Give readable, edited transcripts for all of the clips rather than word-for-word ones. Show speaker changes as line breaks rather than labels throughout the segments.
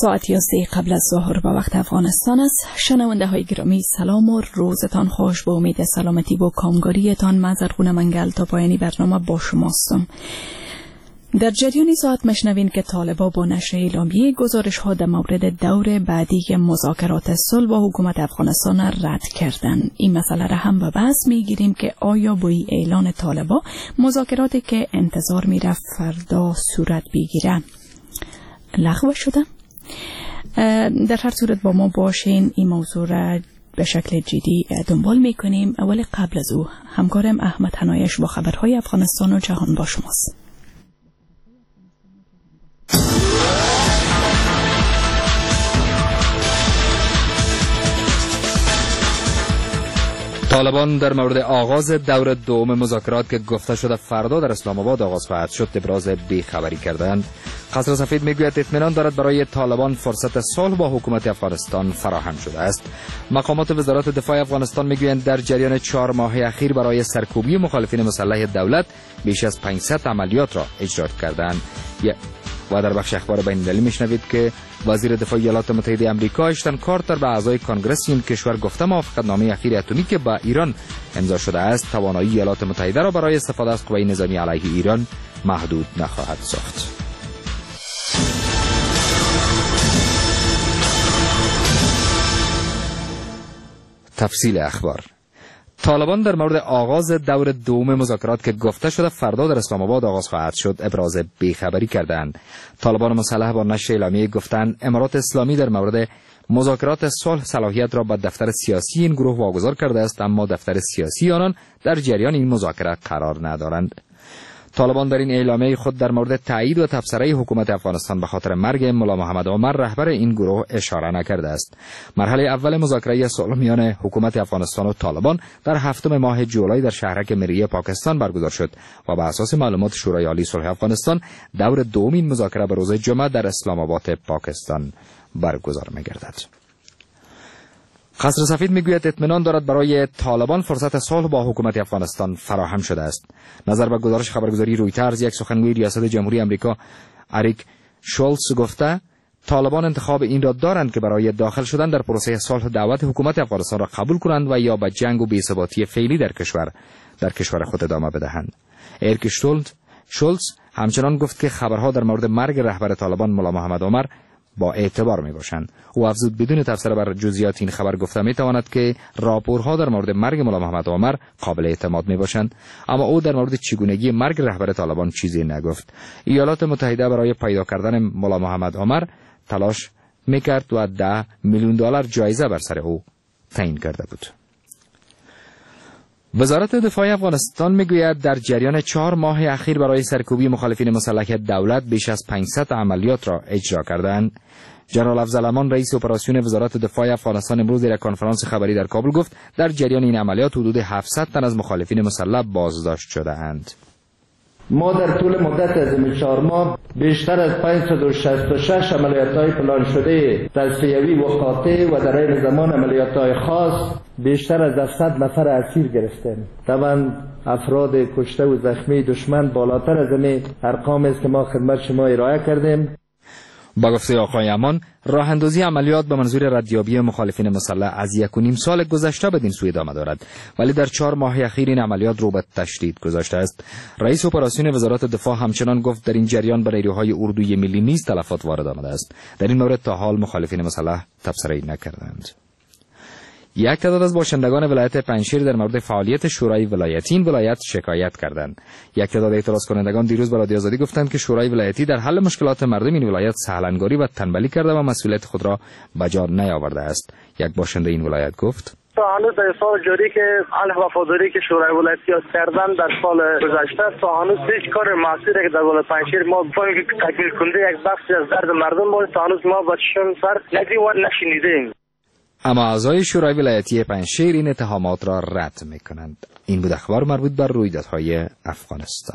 ساعت 11 قبل از ظهر به وقت افغانستان است. شنونده های گرامی سلام و روزتان خوش. به امید سلامتی و کامگاریتان من زرغون منگل تا پایانی برنامه با شماستم. در جریان ساعت مشنوین که طالبان با نشر اعلامیه گزارش ها در مورد دور بعدی مذاکرات صلح با حکومت افغانستان رد کردند. این مسئله را هم به بحث میگیریم که آیا با این اعلان طالبان مذاکراتی که انتظار میره فردا صورت بگیره لغو شده؟ در هر صورت با ما باشین، این موضوع را به شکل جدی دنبال میکنیم. ولی قبل از او همکارم احمد حنایش با خبرهای افغانستان و جهان با شماست.
طالبان در مورد آغاز دور دوم مذاکرات که گفته شده فردا در اسلام آباد آغاز خواهد شد ابراز بیخبری کردند. قصر سفید میگوید اطمینان دارد برای طالبان فرصت صلح با حکومت افغانستان فراهم شده است. مقامات وزارت دفاع افغانستان میگویند در جریان 4 ماه اخیر برای سرکوبی مخالفین مسلح دولت بیش از 500 عملیات را اجرا کردند. و در بخش اخبار بین المللی میشنوید که وزیر دفاع ایالات متحده آمریکا اشتن کارتر به اعضای کنگره این کشور گفته موافقتنامه اخیر اتمی که با ایران امضا شده است توانایی ایالات متحده را برای استفاده از قوای نظامی علیه ایران محدود نخواهد ساخت. تفصیل اخبار. طالبان در مورد آغاز دور دوم مذاکرات که گفته شده فردا در اسلام آباد آغاز خواهد شد ابراز بیخبری کردند. طالبان مسلح با نشر اعلامیه گفتند امارات اسلامی در مورد مذاکرات صلح صلاحیت را به دفتر سیاسی این گروه واگذار کرده است، اما دفتر سیاسی آنان در جریان این مذاکره قرار ندارند. طالبان در این اعلامیه خود در مورد تایید و تبصره حکومت افغانستان به خاطر مرگ ملا محمد عمر رهبر این گروه اشاره نکرده است. مرحله اول مذاکره صلح میان حکومت افغانستان و طالبان در 7 ماه جولای در شهرک مری پاکستان برگزار شد و بر اساس معلومات شورای عالی صلح افغانستان دور دوم این مذاکره به روز جمعه در اسلام آباد پاکستان برگزار می‌گردد. قصر سفید میگوید اطمینان دارد برای طالبان فرصت صلح با حکومت افغانستان فراهم شده است. نظر به گزارش خبرگزاری رویترز یک سخنگوی ریاست جمهوری آمریکا اریک شولتز گفته طالبان انتخاب این را دارند که برای داخل شدن در پروسه صلح دعوت حکومت افغانستان را قبول کنند و یا به جنگ و بی‌ثباتی فعلی در کشور خود ادامه بدهند. اریک شولتز همچنان گفت که خبرها در مورد مرگ رهبر طالبان ملا محمد عمر با اعتبار می باشند. او افزود بدون تفسیر بر جزئیات این خبر گفته می تواند که راپورها در مورد مرگ ملا محمد عمر قابل اعتماد می باشند، اما او در مورد چگونگی مرگ رهبر طالبان چیزی نگفت. ایالات متحده برای پیدا کردن ملا محمد عمر تلاش می کرد و $10 میلیون جایزه بر سر او تعیین کرده بود. وزارت دفاع افغانستان میگوید در جریان 4 ماه اخیر برای سرکوبی مخالفین مسلح دولت بیش از 500 عملیات را اجرا کردند. جنرال افضل امان رئیس اپراسیون وزارت دفاع افغانستان امروز در کنفرانس خبری در کابل گفت در جریان این عملیات حدود 700 تن از مخالفین مسلح بازداشت شده اند.
ما در طول مدت از این 4 ماه بیشتر از 566 عملیات‌های پلان شده تصفیوی و قاطع و در این زمان عملیات‌های خاص بیشتر از 100 نفر اسیر گرفتیم. طبعا افراد کشته و زخمی دشمن بالاتر از این ارقام است که ما خدمت شما ارائه کردیم.
با گفته آقای امان راه اندازی عملیات به منظور ردیابی مخالفین مسلح از 1.5 سال گذشته بدین سو ادامه دارد، ولی در 4 ماه اخیر این عملیات رو به تشدید گذاشته است. رئیس اپراسیون وزارت دفاع همچنان گفت در این جریان به نیروهای اردوی ملی نیز تلفات وارد آمده است. در این مورد تا حال مخالفین مسلح تبصره‌ای نکردند. یک تعداد از باشندگان ولایت پنجشیر در مورد فعالیت شورای ولایتی این ولایت شکایت کردند. یک تعداد اعتراض کنندگان دیروز به رادیو آزادی گفتند که شورای ولایتی در حل مشکلات مردم این ولایت سهلنگاری و تنبلی کرده و مسئولیت خود را به جا نیاورده است. یک باشنده این ولایت گفت
تا هنوز در سال جاری که علیه وفاداری که شورای ولایتی کردن در سال گذشته تا هنوز هیچ کار مؤثری که در ولایت پنجشیر ما بخوایم که تکمیل کننده یک بخشی از درد مردم باشه تا هنوز ما با چشم سر ندیدیم و نشنیدیم. اما
اعضای شورای ولایتی پنجشیر این اتهامات را رد می‌کنند. این بود اخبار مربوط بر رویدادهای افغانستان.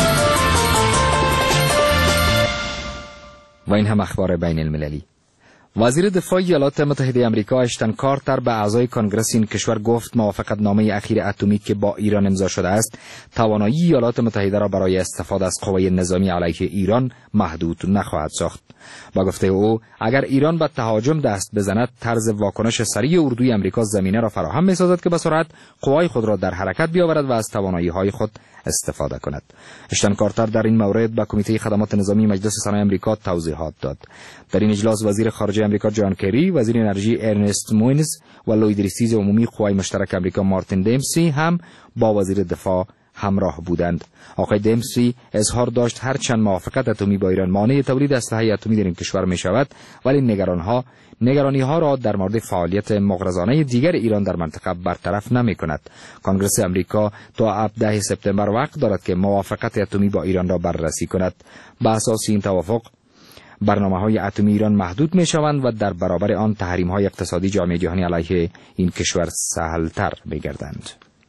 و این هم اخبار بین المللی. وزیر دفاع ایالات متحده آمریکا اشتن کارتر به اعضای کنگره این کشور گفت موافقتنامه اخیر اتمی که با ایران امضا شده است توانایی ایالات متحده را برای استفاده از قوای نظامی علیه ایران محدود نخواهد ساخت. با گفته او اگر ایران به تهاجم دست بزند طرز واکنش سریع اردوی آمریکا زمینه را فراهم می‌سازد که به سرعت قوای خود را در حرکت بیاورد و از توانایی‌های خود استفاده کند. اشتن کارتر در این مورد به کمیته خدمات نظامی مجلس سنای آمریکا توضیحات داد. در این اجلاس وزیر خارجه آمریکا جان کری، وزیر انرژی ارنست موینز و لوید ریستیز عمومی قوای مشترک آمریکا مارتین دمسی هم با وزیر دفاع همراه بودند. آقای دمسی اظهار داشت هرچند موافقت اتمی با ایران مانع تولید اسلحه اتمی در این کشور می شود، ولی نگرانی ها را در مورد فعالیت مغرضانه دیگر ایران در منطقه برطرف نمی کند. کنگره آمریکا تا 17 سپتامبر وقت دارد که موافقت اتمی با ایران را بررسی کند. به اساس این توافق برنامه‌های اتمی ایران محدود می‌شوند و در برابر آن تحریم‌های اقتصادی جامعه جهانی علیه این کشور سهل‌تر می‌گردند.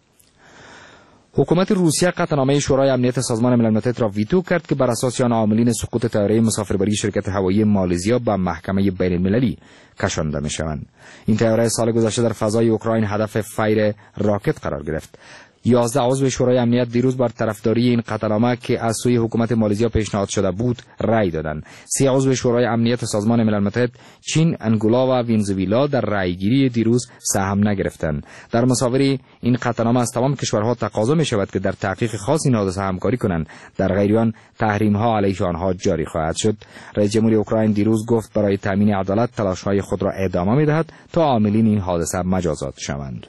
حکومت روسیه قطعنامه شورای امنیت سازمان ملل متحد را ویتو کرد که بر اساس آن عاملین سقوط طیاره مسافربری شرکت هوایی مالزیا به محکمه بین‌المللی کشانده می‌شوند. این طیاره سال گذشته در فضای اوکراین هدف فیر راکت قرار گرفت. 11 عضو شورای امنیت دیروز بر طرفداری این قطعنامه که از سوی حکومت مالزیا پیشنهاد شده بود رأی دادند. 3 عضو شورای امنیت سازمان ملل متحد چین، انگولا و ونزوئلا در رأیگیری دیروز سهم نگرفتند. در مساوی این قطعنامه از تمام کشورها تقاضا می شود که در تحقیق خاص این حادثه همکاری کنند، در غیر آن تحریم ها علیه آنها جاری خواهد شد. رئیس جمهوری اوکراین دیروز گفت برای تامین عدالت تلاش‌های خود را ادامه می‌دهد تا عاملین این حادثه مجازات شوند.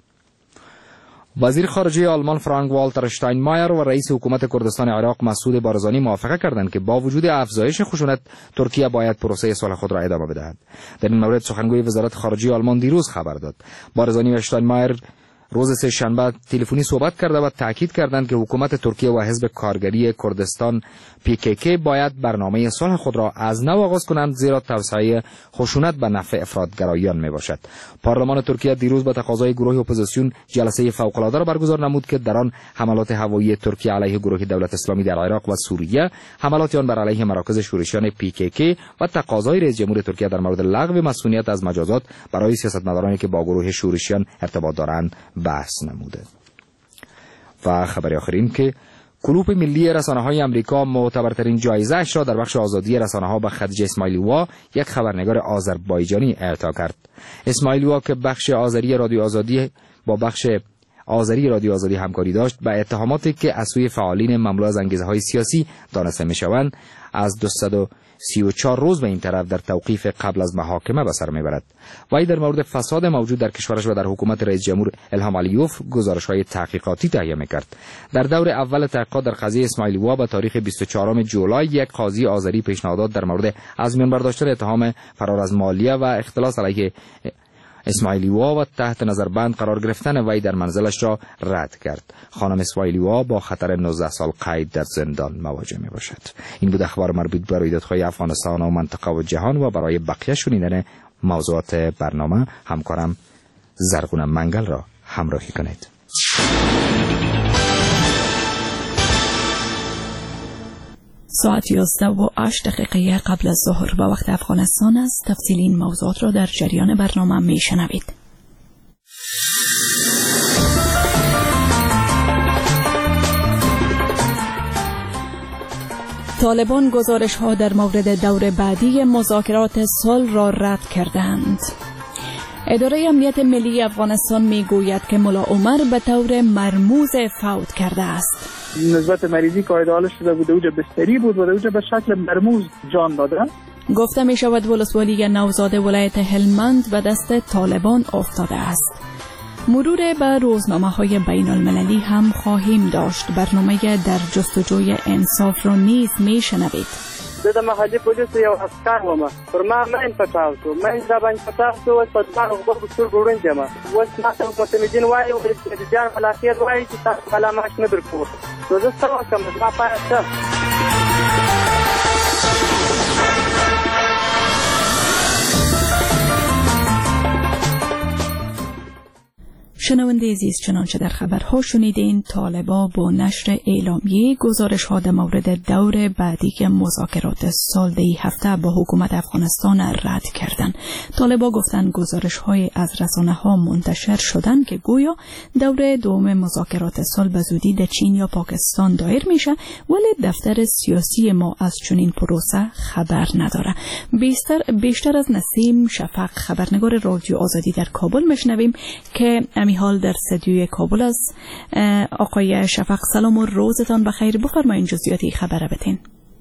وزیر خارجه آلمان فرانک والتر اشتاینمایر و رئیس حکومت کردستان عراق مسعود بارزانی موافقه کردند که با وجود افزایش خشونت ترکیه باید پروسه صلح خود را ادامه بدهد. در این مورد سخنگوی وزارت خارجه آلمان دیروز خبر داد. بارزانی و اشتاینمایر روز سه‌شنبه تلفنی صحبت کرده و تاکید کردند که حکومت ترکیه و حزب کارگری کردستان PKK باید برنامه صلح خود را از نو آغاز کنند، زیرا توسعه خشونت به نفع افراطگرایان میباشد. پارلمان ترکیه دیروز به تقاضای گروه اپوزیسیون جلسه فوق‌العاده را برگزار نمود که در آن حملات هوایی ترکیه علیه گروه دولت اسلامی در عراق و سوریه، حملات آن بر علیه مراکز شورشیان PKK و تقاضای رئیس جمهور ترکیه در مورد لغو مسئولیت از مجازات برای سیاستمدارانی که با گروه شورشیان ارتباط دارند بحث نموده. و خبر آخرین که کلوپ ملی رسانه‌های آمریکا معتبرترین جایزه‌اش را در بخش آزادی رسانه‌ها به خدیجه اسماعیلووا، یک خبرنگار آذربایجانی اعطا کرد. اسماعیلووا که بخش آذری رادیو آزادی با بخش آذری رادیو آزادی همکاری داشت، به اتهاماتی که از سوی فعالین مملو از انگیزه‌های سیاسی دانسته می‌شوند از 234 روز به این طرف در توقیف قبل از محاکمه به سر میبرد. وی در مورد فساد موجود در کشورش و در حکومت رئیس جمهور الهام علیوف گزارش‌های تحقیقاتی تهیه می‌کرد. در دور اول تحقیقات در قضیه اسماعیلووا به تاریخ 24 جولای یک قاضی آذری پیشنهاد در مورد از میان برداشتن اتهام فرار از مالیه و اختلاس علیه اسماعیلووا و تحت نظربند قرار گرفتن وی در منزلش را رد کرد. خانم اسماعیلووا با خطر 19 سال قید در زندان مواجه می باشد. این بود اخبار مربوط به رویدادهای افغانستان و منطقه و جهان و برای بقیه شنیدن موضوعات برنامه همکارم زرغون منگل را همراهی کنید.
ساعت 11:08 قبل از ظهر به وقت افغانستان است. تفصیل این موضوعات را در جریان برنامه میشنوید. طالبان گزارش ها در مورد دور بعدی مذاکرات صلح را رد کردند. اداره امنیت ملی افغانستان میگوید که ملا عمر به طور مرموز فوت کرده است.
نسبت مریضی که حالش شده بود اوجه بستری بود و اوجه به شکل مرموز جان داده.
گفته می شود ولسوالی نوزاد ولایت هلمند به دست طالبان افتاده است. مرور به روزنامه‌های بین المللی هم خواهیم داشت. برنامه در جستجوی انصاف را نیز میشنوید.
د محلي پولیسو یو عسکر ومه پر ما مین پټاو شو مین دا باندې پټاو شو اوس په دغه غوږو سترګو ړوند یم اوس ماته معتمدین وایي چې جان خلاصیت وایي چې تاسو بلا معاش نه درکوو نو زه څه وکړم زما پایه څه.
شنونده عزیز، چنانچه در خبرها شنیدین، طالبا با نشر اعلامیه گزارش ها در مورد دور بعدی مذاکرات صلح این هفته با حکومت افغانستان رد کردند. طالبا گفتند گزارش های از رسانه ها منتشر شدن که گویا دور دوم مذاکرات صلح به زودی در چین یا پاکستان دایر میشه، ولی دفتر سیاسی ما از چنین پروسه خبر نداره. بیشتر از نسیم شفق، خبرنگار رادیو آزادی در کابل، میشنویم که امی حال در استودیوی کابل است. آقای شفق، سلام و روزتان بخیر. بفرمایید جزئیات خبر بتین.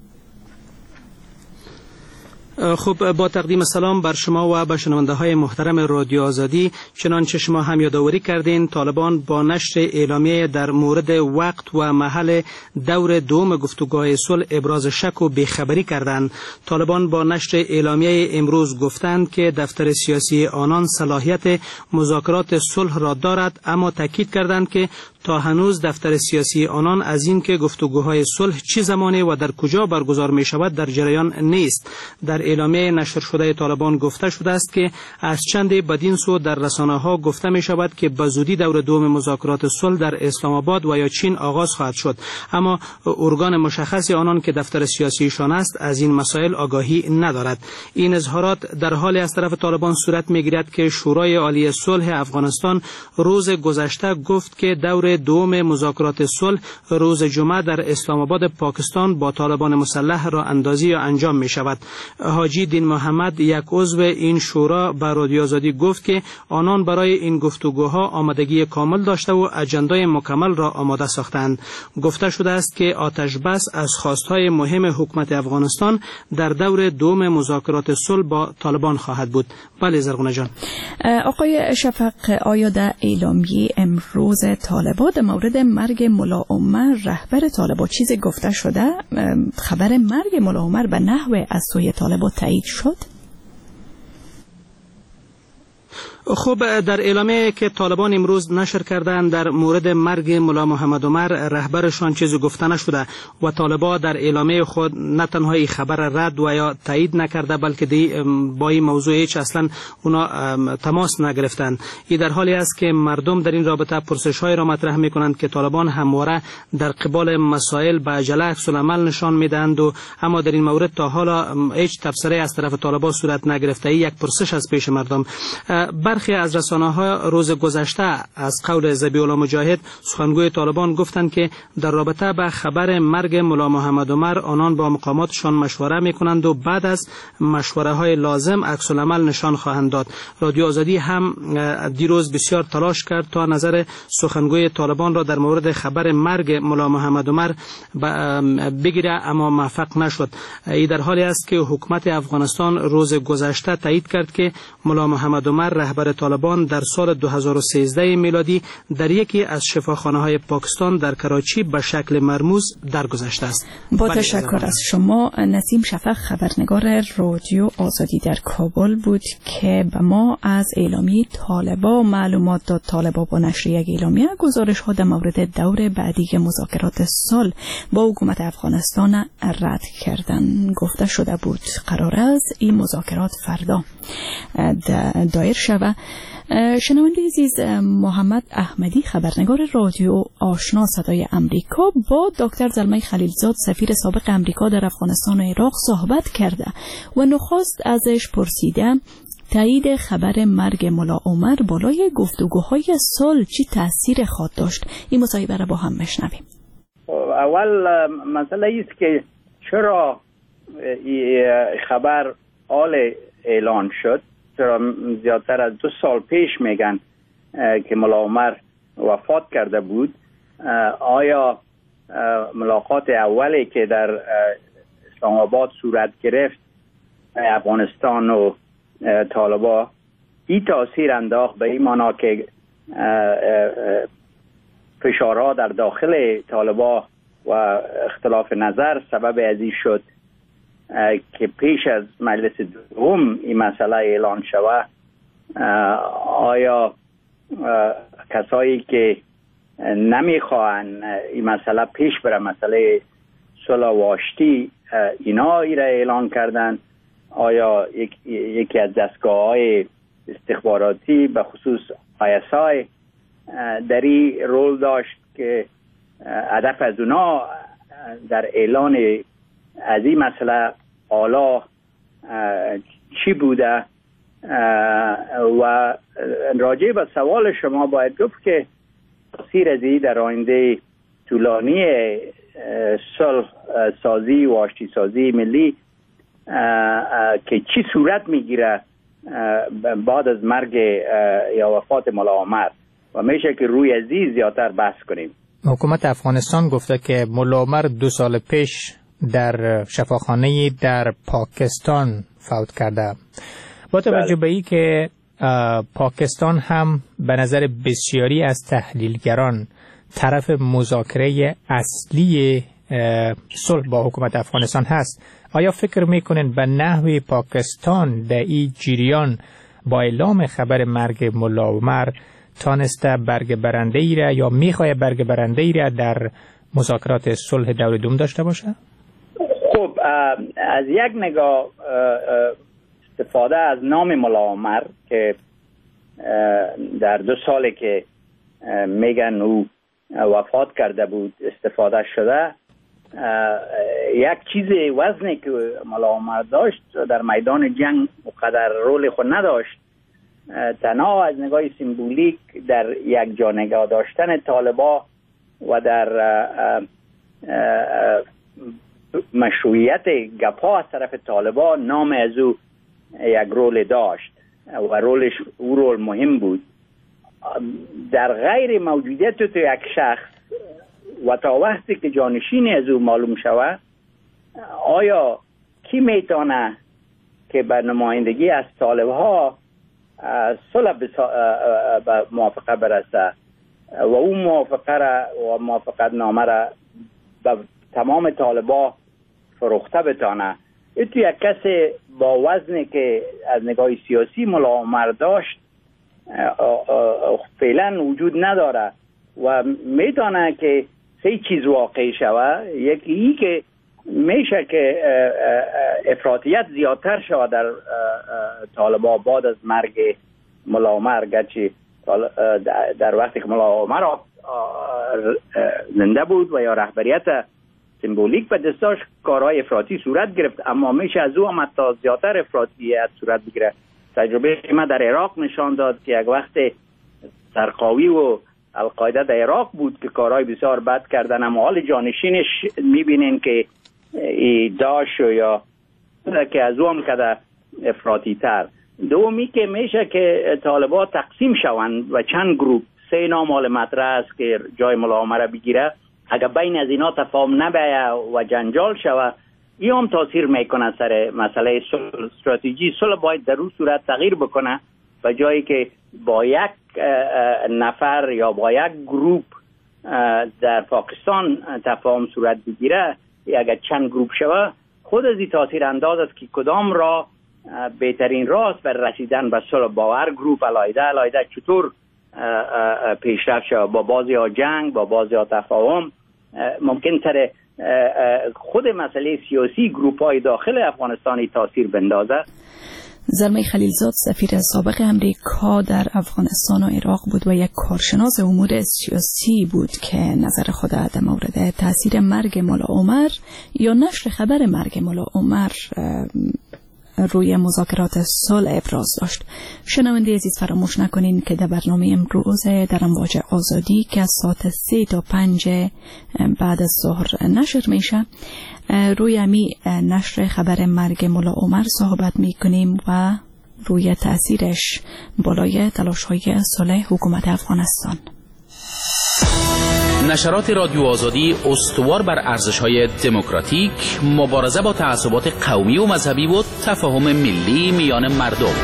خب، با تقدیم سلام بر شما و به شنونده های محترم رادیو آزادی، چنانچه شما هم یادآوری کردین، طالبان با نشر اعلامیه در مورد وقت و محل دور دوم گفتگوهای صلح ابراز شک و بیخبری کردند. طالبان با نشر اعلامیه امروز گفتند که دفتر سیاسی آنان صلاحیت مذاکرات صلح را دارد، اما تاکید کردند که تا هنوز دفتر سیاسی آنان از این که گفتگوهای صلح چه زمانی و در کجا برگزار می شود در جریان نیست. در اعلامیه نشر شده طالبان گفته شده است که از چند بدین سو در رسانه ها گفته می شود که به زودی دور دوم مذاکرات صلح در اسلام آباد و یا چین آغاز خواهد شد، اما ارگان مشخص آنان که دفتر سیاسیشان است از این مسائل آگاهی ندارد. این اظهارات در حالی از طرف طالبان صورت می گیرد که شورای عالی صلح افغانستان روز گذشته گفت که دور دوم مذاکرات صلح روز جمعه در اسلام آباد پاکستان با طالبان مسلح راه اندازی یا انجام می شود. حاجی دین محمد، یک عضو این شورا، به رادیو آزادی گفت که آنان برای این گفتگوها آمادگی کامل داشته و اجندای مکمل را آماده ساختند. گفته شده است که آتش بس از خواستهای مهم حکومت افغانستان در دور دوم مذاکرات صلح با طالبان خواهد بود. بله زرغونه جان.
آقای شفق، آیا در اعلامیه امروز طالبان در مورد مرگ ملا عمر رهبر طالبان چیزی گفته شده؟ خبر مرگ ملا عمر به نحو از سوی طالبان تایید شد؟
خب، در اعلامیه که طالبان امروز نشر کردند در مورد مرگ ملا محمد عمر رهبرشان چیزی گفته نشده و طالبان در اعلامیه خود نه تنها این خبر رد و یا تایید نکرده، بلکه با این موضوع هیچ اصلا اونا تماس نگرفتند. این در حالی است که مردم در این رابطه پرسش‌های را مطرح می‌کنند که طالبان همواره در قبال مسائل به عجله عکس العمل نشان میدهند و اما در این مورد تا حالا هیچ تبصره از طرف طالبان صورت نگرفته. یک پرسش از پیش مردم. برخی از رسانه‌ها روز گذشته از قول ذبیح الله مجاهد، سخنگوی طالبان، گفتند که در رابطه با خبر مرگ ملا محمد عمر آنان با مقاماتشان مشوره می‌کنند و بعد از مشوره‌های لازم عکس العمل نشان خواهند داد. رادیو آزادی هم دیروز بسیار تلاش کرد تا نظر سخنگوی طالبان را در مورد خبر مرگ ملا محمد عمر بگیره، اما موفق نشد. این در حالی است که حکومت افغانستان روز گذشته تایید کرد که ملا محمد عمر رهبر طالبان در سال 2013 میلادی در یکی از شفاخانه‌های پاکستان در کراچی به شکل مرموز درگذشته است.
با تشکر از شما. نسیم شفق، خبرنگار رادیو آزادی در کابل بود که به ما از اعلامیه طالبان معلومات داد. طالبان با نشر یک اعلامیه گزارش ها در مورد دور بعدی مذاکرات صلح با حکومت افغانستان رد کردن. گفته شده بود قرار است این مذاکرات فردا دایر شود. شنونده عزیز، محمد احمدی، خبرنگار رادیو آشنا صدای امریکا، با دکتر زلمه خلیلزاد، سفیر سابق امریکا در افغانستان و عراق صحبت کرده و نخست ازش پرسیده تایید خبر مرگ ملا عمر بالای گفتگوهای صلح چی تأثیر خواهد داشت. این مصاحبه را با هم بشنویم.
اول مسئله است که چرا خبر آل اعلان شد، چرا زیادتر از 2 سال پیش میگن که ملا عمر وفات کرده بود. آیا ملاقات اولی که در اسلام آباد صورت گرفت افغانستان و طالبان این تاثیر انداخت به این معنا که فشارها در داخل طالبان و اختلاف نظر سبب ازی شد که پیش از مجلس دوم این مسئله اعلان شود؟ آیا کسایی که نمیخواهند این مسئله پیش بره، مسئله صلح و آشتی، اینا ای را اعلان کردن؟ آیا یکی از دستگاه‌های استخباراتی به خصوص ISI دری رول داشت که هدف از اونا در اعلان از این مسئله حالا چی بوده. و راجع به سوال شما باید گفت که تاثیر از این در آینده طولانی صلح سازی و آشتی سازی ملی که چی صورت میگیره بعد از مرگ یا وفات ملا عمر و میشه که روی ازی زیادتر بحث کنیم.
حکومت افغانستان گفته که ملا عمر 2 سال پیش در شفاخانه در پاکستان فوت کرده. با توجه به این که پاکستان هم به نظر بسیاری از تحلیلگران طرف مذاکره اصلی صلح با حکومت افغانستان هست، آیا فکر میکنین به نحوی پاکستان در این جریان با اعلام خبر مرگ ملا عمر تانسته برگ برنده ای را یا میخواه برگ برنده ای را در مذاکرات صلح دور دوم داشته باشه؟
خب از یک نگاه استفاده از نام ملا عمر که در 2 سالی که میگن او وفات کرده بود استفاده شده. یک چیز وزنی که ملا عمر داشت در میدان جنگ مقدر رول خود نداشت، تنها از نگاه سیمبولیک در یک جا نگاه داشتن طالبا و در مشروعیت گپا از طرف طالبا نام از او یک رول داشت و او رول مهم بود. در غیر موجودیت تو یک شخص و تا وقتی که جانشین از او معلوم شود، آیا کی میتونه که به نمایندگی از طالبها صلح به موافقه برسه و اون موافقه را و موافقت نامه را به تمام طالبا فروخته بتانه؟ این تو یک کسی با وزنی که از نگاه سیاسی ملا عمر داشت فعلا وجود نداره و میتونه که 3 چیز واقع شود. یکی ای که میشه که افراطیت زیادتر شود در طالبا بعد از مرگ ملا عمر، گرچه در وقتی که ملا عمر زنده بود و یا رهبریت سمبولیک به دستاش کارهای افراطی صورت گرفت، اما میشه از او هم حتی زیادتر افراطیت صورت بگیره. تجربه ما در عراق نشان داد که یک وقت سرقاوی و القاعده در عراق بود که کارهای بسیار بد کردن، اما حال جانشینش میبینین که داعش یا که از او هم کده افراطی تر. دومی که میشه که طالبا تقسیم شوند و چند گروپ، 3 نام حال مطرح است که جای ملا عمر بگیره. اگر بین از اینا تفاهم نبیه و جنجال شود، این هم تاثیر میکنه سر مسئله استراتژی صلح. باید در اون صورت تغییر بکنه و جایی که با یک نفر یا با یک گروپ در پاکستان تفاهم صورت بگیره، اگر چند گروپ شود، خود از این تاثیر انداز است که کدام راه بهترین راه است بر رسیدن به صلح با هر گروپ علایده چطور پیشرفت شود. با بعضی ها جنگ، با بعضی ها تفاهم. ممکن تر خود مسئله سیاسی گروپ های داخل افغانستانی تاثیر بندازه.
زلمه خلیلزاد سفیر سابق امریکا در افغانستان و عراق بود و یک کارشناس امور سیاسی بود که نظر خود در مورد تاثیر مرگ ملا عمر یا نشر خبر مرگ ملا عمر روی مذاکرات صلح ابراز داشت. شنونده عزیز فراموش نکنین که در برنامه امروز در امواج آزادی که از ساعت 3 تا 5 بعد از ظهر نشر میشه، روی امی نشر خبر مرگ ملا عمر صحبت میکنیم و روی تأثیرش بالای تلاش‌های صلح حکومت افغانستان.
نشرات رادیو آزادی استوار بر ارزش‌های دموکراتیک، مبارزه با تعصبات قومی و مذهبی و تفاهم ملی میان مردم.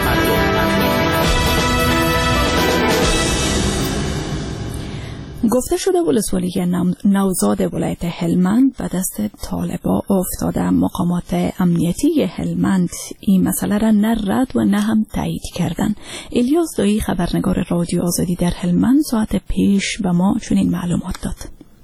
گفته شده ولسوالی نوزاد ولایت هلمند به دست طالبا افتاده. مقامات امنیتی هلمند این مسئله را نه رد و نه هم تایید کردن. الیاس دایی خبرنگار رادیو آزادی در هلمند ساعت پیش به ما چنین معلومات داد.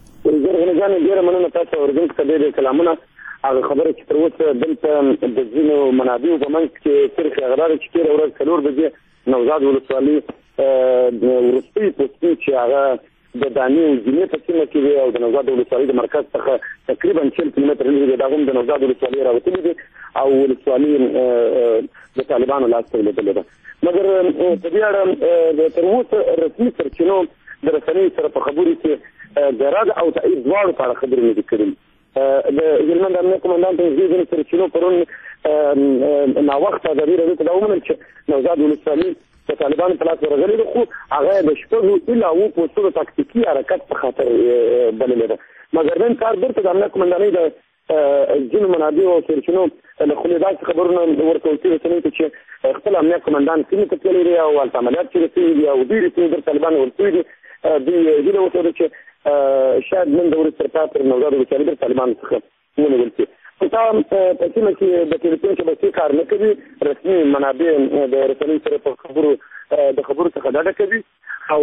هغه خبره چې تر اوسه دلته د ځینو منابعو په منځ کې صرف غلاره چې تېره ورځ 4 بجې نوزاد ولسوالي وروستي پوسټي چې هغه د دانی او جنې په سیمه کې دی او د نوزاد ولسوالۍ د مرکز څخه تقریبا 40 کیلومتر لرې دی. دا هم د نوزاد ولسوالۍ راوتلي دي او ولسوالۍ د طالبانو لاس ته لیدلې ده. مګر په دې اړه تر اوسه رسمي سرچینو د رسنیو سره په خبرو کې د رد او تایید دواړو په اړه خبرې نه دي کړې. د هلمند امنیه کمانډانټ ځینې سرچینو پرون ناوخته ازادي راډیو ته دا ومنل چې نوزاد ولسوالۍ د طالبانو په لاس ورغلې ده، خو هغه د شپږو الا اووه پوسټو د تاکتیکي حرکت په خاطر بللې ده. مګر نن کار بیرته د امنیه کمانډانۍ د ځینو منابعو او سرچینو له خولې داسې خبرونه ورکول شوي رسنیو ته چې خپل امنیه کمانډان سیمې ته تللی دی او هلته عملیات چې رسوي دي او ډېرې سیمې در طالبانو ورسوي دي. دوی هیله وکړه چې شاید نن د ورځې تر پایه پورې نوزاد ولسوالۍ در طالبانو څخه ونیول شي. خو دا په سیمه کې د ټلیفون شبکې کار نه کوي. رسمي منابع د رسنیو سره په د خبرو څخه ډډه کوي او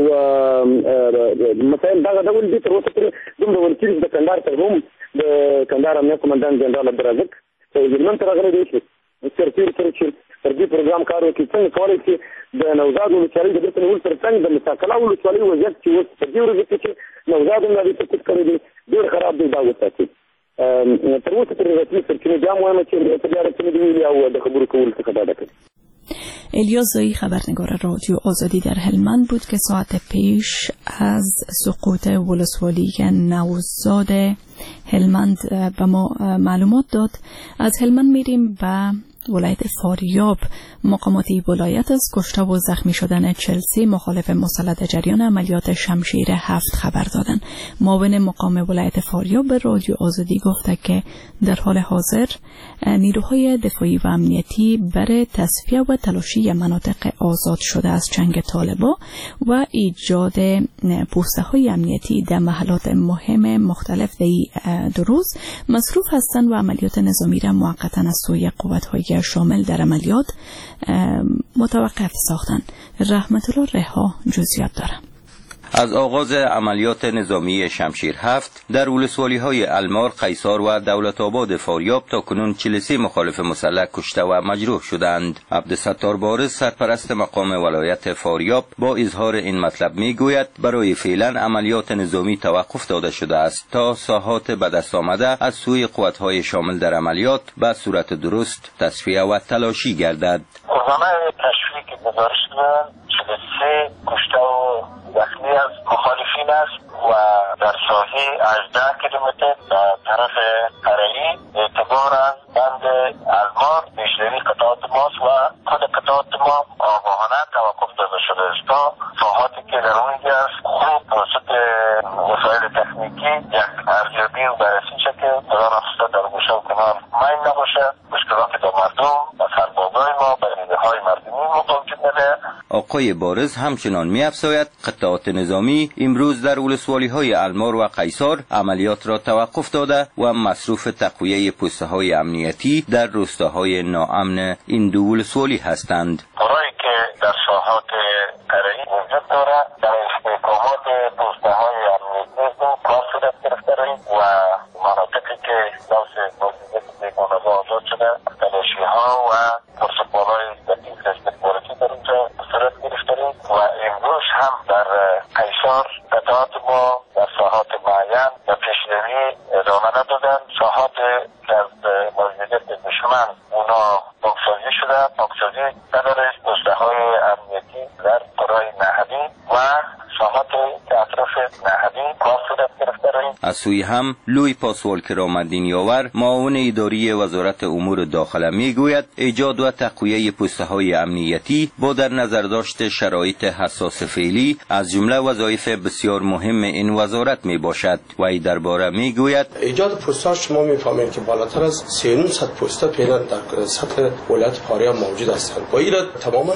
مسایل دغه ډول دي. تر اوسه پورې دومره ویل کېږي چې د کندهار څخه هم د کندهار امنیه کمانډانټ جنرال عبدالرزاق هلمند ته راغلی دی چې سرتېرو سره چې پر دې پروګرام کار وکړي، څنګه کولی شي د نوزاد ولسوالۍ د بیرته نیولو سره څنګه د مساکلا ولسوالۍ وضعیت چې اوس په دې ورځو کې چې نوزاد هم دې ترتیب کړی دی ډېر خراب دی، دا وساتي. تر اوسه پورې رسمي سرچینې بیا هم وایم چې په دې اړه څه نه دي ویلي او د خبرو کولو څخه ډډه کوي.
الیاس زایی خبرنگار رادیو آزادی در هلمند بود که ساعت پیش از سقوط ولسوالی نوزاد هلمند به ما معلومات داد. از هلمند میریم به ولایت فاریاب. مقاماتی ولایت از کشته و زخمی شدن چلسی مخالف مسلط جریان عملیات شمشیر 7 خبر دادند. معاون مقام ولایت فاریاب به رادیو آزادی گفته که در حال حاضر نیروهای دفاعی و امنیتی برای تصفیه و تلاشی مناطق آزاد شده از چنگ طالبان و ایجاد پوسته‌های امنیتی در محلات مهم مختلف دو روز مصروف هستند و عملیات نظامی را موقتا از سوی قوت‌های شامل در عملیات متوقف ساختند. رحمت الله رها جزئیات دارم.
از آغاز عملیات نظامی شمشیر 7 در ولسوالی‌های المار، قیصار و دولت آباد فاریاب تا کنون 43 مخالف مسلح کشته و مجروح شدند. عبدالستار بارز سرپرست مقام ولایت فاریاب با اظهار این مطلب میگوید برای فعلا عملیات نظامی توقف داده شده است تا ساحات به دست آمده از سوی قوت‌های شامل در عملیات به صورت درست تصفیه و تلاشی گردد.
تشریح که گزارش دادن 43 کشته و زخمی از مخالفین است و در ساحه 18 کیلومتر در طرف قرعی اعتبار از بند المار پیشروی قطعات ماست و خود قطعات ما آگاهانه توقف داده شده است تا ساحاتی که در اونجا است خوب توسط وسایل تکنیکی یک ارزیابی و بررسی شکل دادن افسته در گوشه و کنار مین نباشه، مشکلات در مردم و سربازای ما به ایده‌های مردمی موجود نده.
آقای بارز همچنان می‌افزاید قطعات نظامی امروز در ولسوالی‌های المار و قیصار عملیات را توقف داده و مصروف تقویه پوسته‌های امنیتی در روستاهای ناامن این دو ولسوالی هستند.
برای که در ساحات قرعی وجود دارد در استحکامات پوسته‌های امنیتی کار صورت گرفته و مناطقی که لوس موجودیت بیگانه آزاد شده تلاشی‌ها و پرسپال‌های دقیق استخباراتی در اونجا صورت گرفته و امروز هم در قیصار قطعات ما در ساحات معین و پیشروی ادامه ندادن. ساحات که از موجودیت دشمن اونا پاکسازی شده، پاکسازی نداره، پوسته‌های امنیتی در قرای نهدی و ساحات که اطراف نهدی کار صورت گرفته رهیم.
از سوی هم لوی پاسوال کرامالدین یاور معاون اداری وزارت امور داخله میگوید ایجاد و تقویه پوسته‌های امنیتی با در نظر داشت شرایط حساس فعلی از جمله وظایف بسیار مهم این وزارت می باشد و ای درباره میگوید
ایجاد پوست‌ها شما میفهمید که بالاتر از 3900 پوسته فعلا در سطح ولایت فاریاب موجود هستند. با این تماما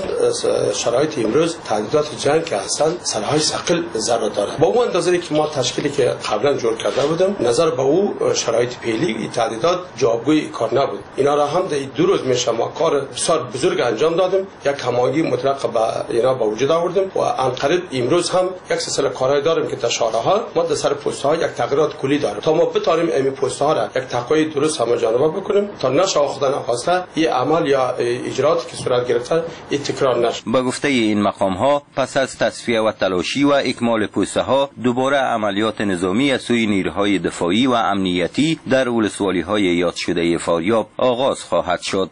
شرایط امروز تهدیدات جنگ که هستند سرهای ثقل ضرر دارد. با اون اندازه‌ای که ما تشکیلی که قبلا قبلا جور کرده بودم. نظر به او شرایط فعلی این تعدیدات جوابگوی کار نبود. اینا را هم در 2 روز میشه ما کار بسیار بزرگ انجام دادیم، یک هماهنگی مطلق با اینا به وجود آوردیم و انقریب امروز هم یک سلسله کارهای داریم که در شهرها ما در سر پست ها یک تغییرات کلی داریم تا ما بتونیم این پست ها را یک تقوی درست همه جانبه بکنیم تا نشه خدا نخواسته این عمل یا اجراات که صورت گرفته این تکرار نشه.
با گفته این مقام ها پس از تصفیه و تلاشی و اکمال پست ها دوباره عملیات نظامی از سوی نیروهای دفاعی و امنیتی در ولسوالی های یاد شده فاریاب آغاز خواهد شد.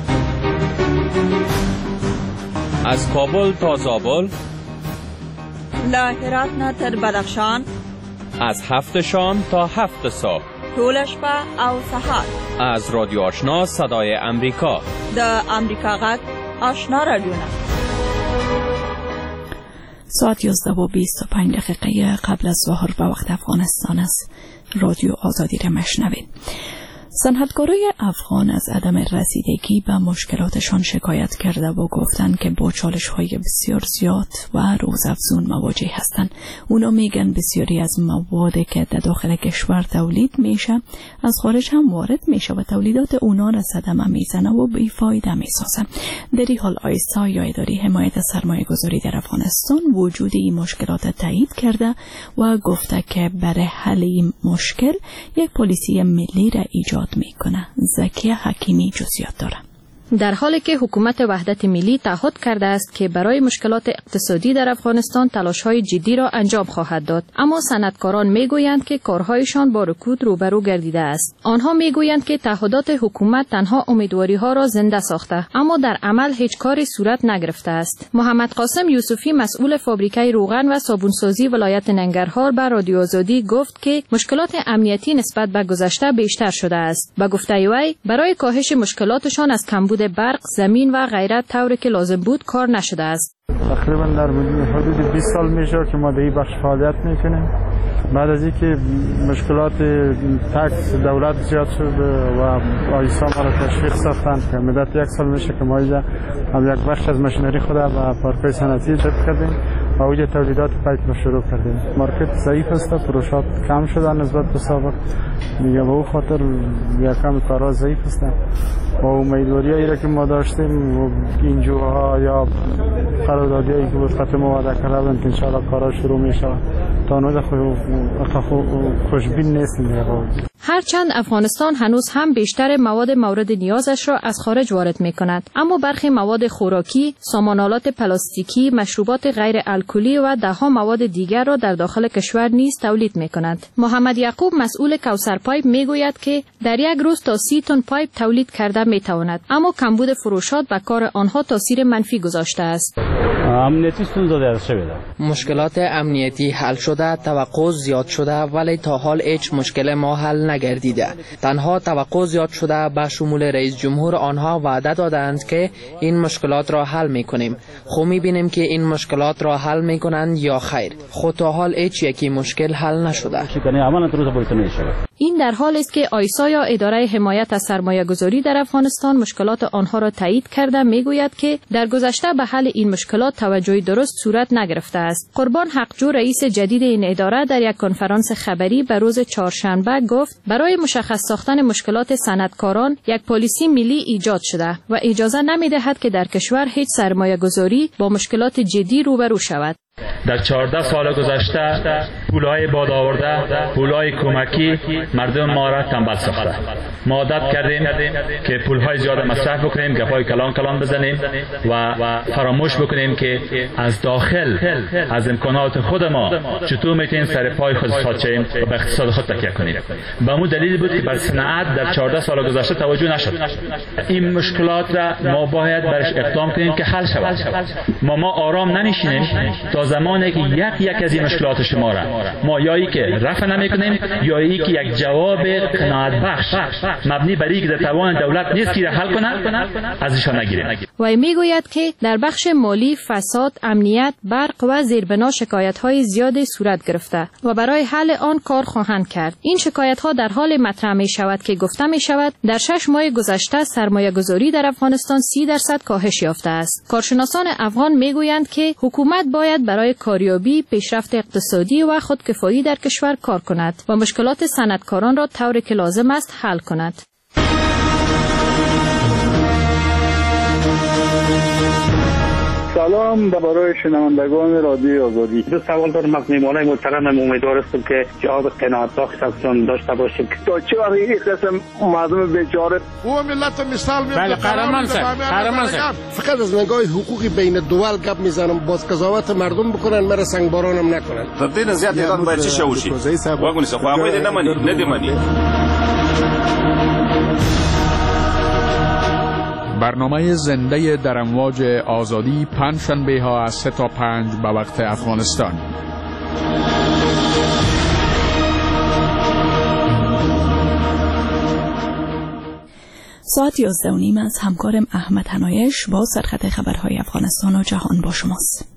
از کابل تا زابل،
له هرات نه تر بدخشان،
از 7 شام تا 7 صبح،
ټول شپه او سهار،
از رادیو آشنا صدای امریکا،
د امریکا غږ آشنا رادیونا.
ساعت 11:25 قبل از ظهر به وقت افغانستان است. رادیو آزادی را میشنوید. صنعتکارای افغان از عدم رسیدگی به مشکلاتشان شکایت کرده و گفتند که با چالش‌های بسیار زیاد و روزافزون مواجه هستند. اونا میگن بسیاری از موادی که در داخل کشور تولید میشه از خارج هم وارد میشه و تولیدات اونا را صدمه میزنه و بیفایده میسازه. در این حال آیسا یا اداره حمایت سرمایه‌گذاری در افغانستان وجود این مشکلات تایید کرده و گفته که برای حل این مشکل یک پلیسی ملی را ایجاد میکنه. زکیه حکیمی جزئیات داره.
در حالی که حکومت وحدت ملی تعهد کرده است که برای مشکلات اقتصادی در افغانستان تلاش‌های جدی را انجام خواهد داد، اما صنعتکاران میگویند که کارهایشان با رکود روبرو گردیده است. آنها میگویند که تعهدات حکومت تنها امیدواری‌ها را زنده ساخته، اما در عمل هیچ کاری صورت نگرفته است. محمد قاسم یوسفی مسئول فابریکه روغن و صابونسازی ولایت ننگرهار به رادیو آزادی گفت که مشکلات امنیتی نسبت به گذشته بیشتر شده است. به گفته وی برای کاهش مشکلاتشان از کمبود برق، زمین و غیره طوری که لازم بود کار نشده است.
تقریبا در حدود 20 سال میشه که ما در این بخش فعالیت میکنیم. بعد از اینکه مشکلات تکس دولت زیاد شد و آیسا ما را تشویق ساختن که مدت 1 سال میشه که ما اینجا یک بخش از ماشینری خود و پارک‌های صنعتی ایجاد کردیم و اوج تولیدات پایپ رو شروع کردیم. مارکت ضعیف است، فروشات کم شده نسبت به سابق. دیگه به او خاطر یکم کارا ضعیف است. و امیدواریایی را که ما داشتیم اینجوها یا قراردادیایی که به خاطر ما وعده کرده بودند که ان شاء الله کارا شروع میشه تا هنوز خوشبین نیستیم.
هرچند افغانستان هنوز هم بیشتر مواد مورد نیازش را از خارج وارد می‌کند، اما برخی مواد خوراکی، سامانالات پلاستیکی، مشروبات غیر الکلی و ده‌ها مواد دیگر را در داخل کشور نیز تولید می‌کند. محمد یعقوب مسئول کوثر پایپ می‌گوید که در یک روز تا 30 تن پایپ تولید کرده می‌تواند، اما کمبود فروشات به کار آنها تاثیر منفی گذاشته است.
امنیتی ستونزه شده.
مشکلات امنیتی حل شده، توقع زیاد شده، ولی تا حال هیچ مشکل ما حل نگردیده. تنها توقع زیاد شده. به شمول رئیس جمهور آنها وعده دادند که این مشکلات را حل میکنیم. خب میبینیم که این مشکلات را حل میکنند یا خیر. خود تا حال هیچ یکی مشکل حل نشده.
این در حال است که آیسا یا اداره حمایت از سرمایه‌گذاری در افغانستان مشکلات آنها را تایید کرده میگوید که در گذشته به حل این مشکلات توجهی درست صورت نگرفته است. قربان حقجو رئیس جدید این اداره در یک کنفرانس خبری به روز چهارشنبه گفت برای مشخص ساختن مشکلات صنعتکاران یک پلیسی ملی ایجاد شده و اجازه نمی‌دهد که در کشور هیچ سرمایه‌گذاری با مشکلات جدی روبرو شود.
در 14 سال گذشته پولهای بادآورده، پولهای کمکی مردم ما را تنبل ساخته. ما عادت کردیم که پولهای زیاد مصرف بکنیم، گپای کلان بزنیم و فراموش بکنیم که از داخل از امکانات خود ما چطور میتونیم سر پای خود ساچیم و به اقتصاد خود تکیه کنیم. به همون دلیل بود که بر صنعت در 14 سال گذشته توجه نشد. این مشکلات را ما باید برش اقدام کنیم که حل شود. ما آرام نمیشینیم تا زمانی که یک از این مشکلات شما را ما یا ای که رفع نمیکنیم یا ای که یک جواب قناعت بخش مبنی بر اینکه در توان دولت نیست که حل کنه ازشان نگیریم.
وی میگوید که در بخش مالی، فساد، امنیت، برق و زیربنا شکایت‌های زیادی صورت گرفته و برای حل آن کار خواهند کرد. این شکایت‌ها در حال مطرح می‌شود که گفته می‌شود در 6 ماه گذشته سرمایه‌گذاری در افغانستان 30% کاهش یافته است. کارشناسان افغان میگویند که حکومت باید برای کاریابی، پیشرفت اقتصادی و خودکفایی در کشور کار کند و مشکلات صنعتکاران را طوری که لازم است حل کند.
سلام برای شنوندگان رادیو آزادی.
دو سوال دارم از میهمانای محترم. امیدوار هستم که جواب قناعت بخش ازشون داشته باشیم.
تا چه وقت این قسم مردم بیچاره
او ملت مثال میاد.
بله قهرمان صاحب
فقط از نگاه حقوقی بین دول گپ میزنم، باز قضاوت مردم بکنن، مرا سنگبارانم نکنن.
تدین زیاد ایران باید چی شوشی واگونی سه خو باید ندیمانی.
برنامه زنده در امواج آزادی پنجشنبه ها از 3 تا 5 به وقت افغانستان.
ساعت 11:30 از همکارم احمد حنایش با سرخط خبرهای افغانستان و جهان با شماست.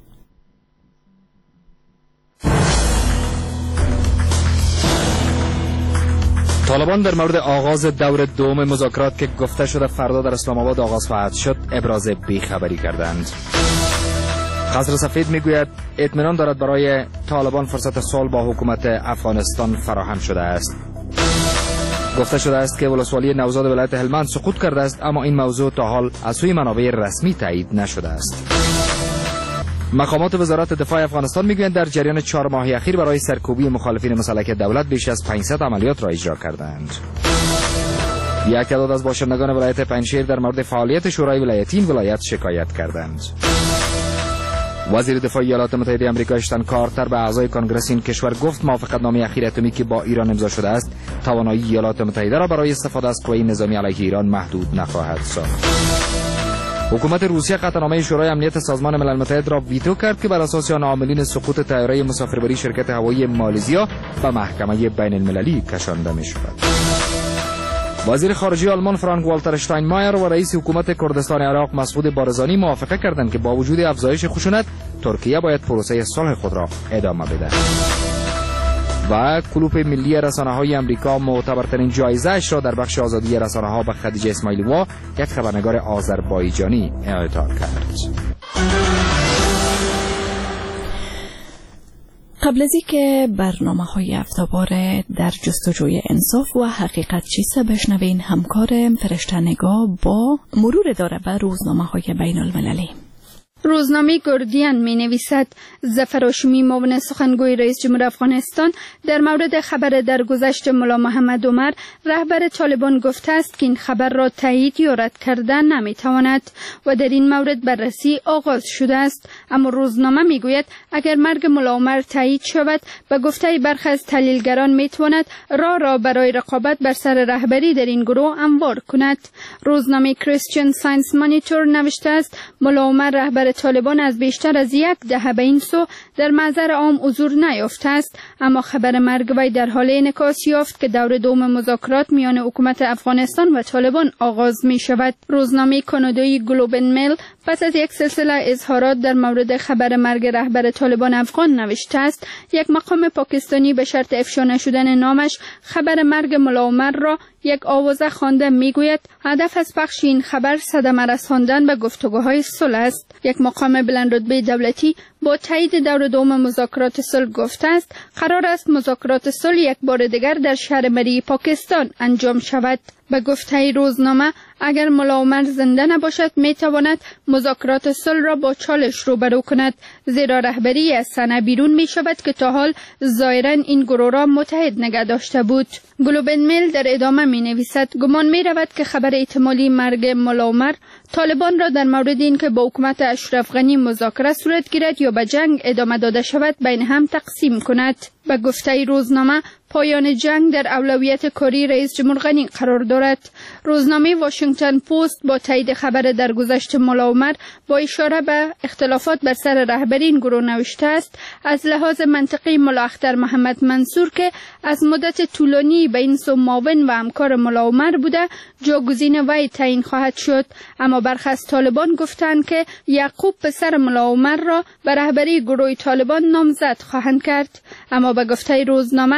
طالبان در مورد آغاز دور دوم مذاکرات که گفته شده فردا در اسلام آباد آغاز خواهد شد ابراز بیخبری کردند. قصر سفید میگوید اطمینان دارد برای طالبان فرصت صلح با حکومت افغانستان فراهم شده است. گفته شده است که ولسوالی نوزاد ولایت هلمند سقوط کرده است، اما این موضوع تا حال از سوی منابع رسمی تایید نشده است. مقامات وزارت دفاع افغانستان میگویند در جریان 4 ماه اخیر برای سرکوبی مخالفین مسلح دولت بیش از 500 عملیات را اجرا کردند. یک تعداد از باشندگان ولایت پنجشیر در مورد فعالیت شورای ولایتی این ولایت شکایت کردند. وزیر دفاع ایالات متحده آمریکا اشتن کارتر به اعضای کنگره این کشور گفت موافقتنامه اخیر اتمی که با ایران امضا شده است توانایی ایالات متحده را برای استفاده از قوه نظامی علیه ایران محدود نخواهد ساخت. حکومت روسیه قطعنامه شورای امنیت سازمان ملل متحد را ویتو کرد که بر اساس آن عاملین سقوط طیاره مسافربری شرکت هوایی مالزیا به محکمه بین المللی کشانده می شود. وزیر خارجه آلمان فرانک والتر اشتاینمایر و رئیس حکومت کردستان عراق مسعود بارزانی موافقه کردند که با وجود افزایش خشونت ترکیه باید پروسه صلح خود را ادامه بدهد. و کلوپ ملی رسانه‌های آمریکا معتبرترین جایزه‌اش را در بخش آزادی رسانه‌ها به خدیجه اسماعیلوا، یک خبرنگار آذربایجانی، اعطا کرد.
قبل از اینکه برنامه‌های هفته‌وار در جستجوی انصاف و حقیقت چیست بشنوین، همکارم فرشته نگاه با مرور داره بر روزنامه‌های بین‌المللی.
روزنامه گاردین می نویسد ظفر هاشمی معاون سخنگوی رئیس جمهور افغانستان در مورد خبر درگذشت ملا محمد عمر رهبر طالبان گفته است که این خبر را تایید یا رد کردن نمی تواند و در این مورد بررسی آغاز شده است. اما روزنامه می گوید اگر مرگ ملا عمر تایید شود به گفته برخی از تحلیلگران می تواند راه برای رقابت بر سر رهبری در این گروه هموار کند. روزنامه کریستین ساینس مانیتور نوشته است ملا عمر رهبر طالبان از بیشتر از 10 دهه به این سو در محضر عام حضور نیافته است، اما خبر مرگ وی در حال انعکاس یافت که دور دوم مذاکرات میان حکومت افغانستان و طالبان آغاز می شود. روزنامه کانادایی گلوب ان میل پس از یک سلسله اظهارات در مورد خبر مرگ رهبر طالبان افغان نوشته است یک مقام پاکستانی به شرط افشا نشدن نامش خبر مرگ ملا عمر را یک آوازه خوانده میگوید هدف از پخش این خبر صدمه رساندن به گفتگوهای صلح است. یک مقام بلند رتبه دولتی با تایید دور دوم مذاکرات صلح گفته است قرار است مذاکرات صلح یک بار دیگر در شهر مری پاکستان انجام شود. به گفته روزنامه اگر ملا عمر زنده نباشد می تواند مذاکرات صلح را با چالش روبرو کند، زیرا رهبری از صحنه بیرون می شود که تا حال ظاهرا این گروه را متحد نگه داشته بود. گلوب ان میل در ادامه می نویسد گمان می رود که خبر احتمالی مرگ ملا عمر طالبان را در مورد اینکه با حکومت اشرف غنی مذاکره صورت گیرد یا به جنگ ادامه داده شود بین هم تقسیم کند. به گفته روزنامه پایان جنگ در اولویت کاری رئیس جمهور غنی قرار دارد. روزنامه واشنگتن پست با تایید خبر درگذشت ملا عمر با اشاره به اختلافات بر سر رهبری این گروه نوشته است از لحاظ منطقی ملا اختر محمد منصور که از مدت طولانی به این سو معاون و همکار ملا عمر بوده جاگزین وی تعیین خواهد شد، اما برخی از طالبان گفتند که یعقوب پسر ملا عمر را به رهبری گروه طالبان نامزد خواهند کرد. اما به گفته روزنامه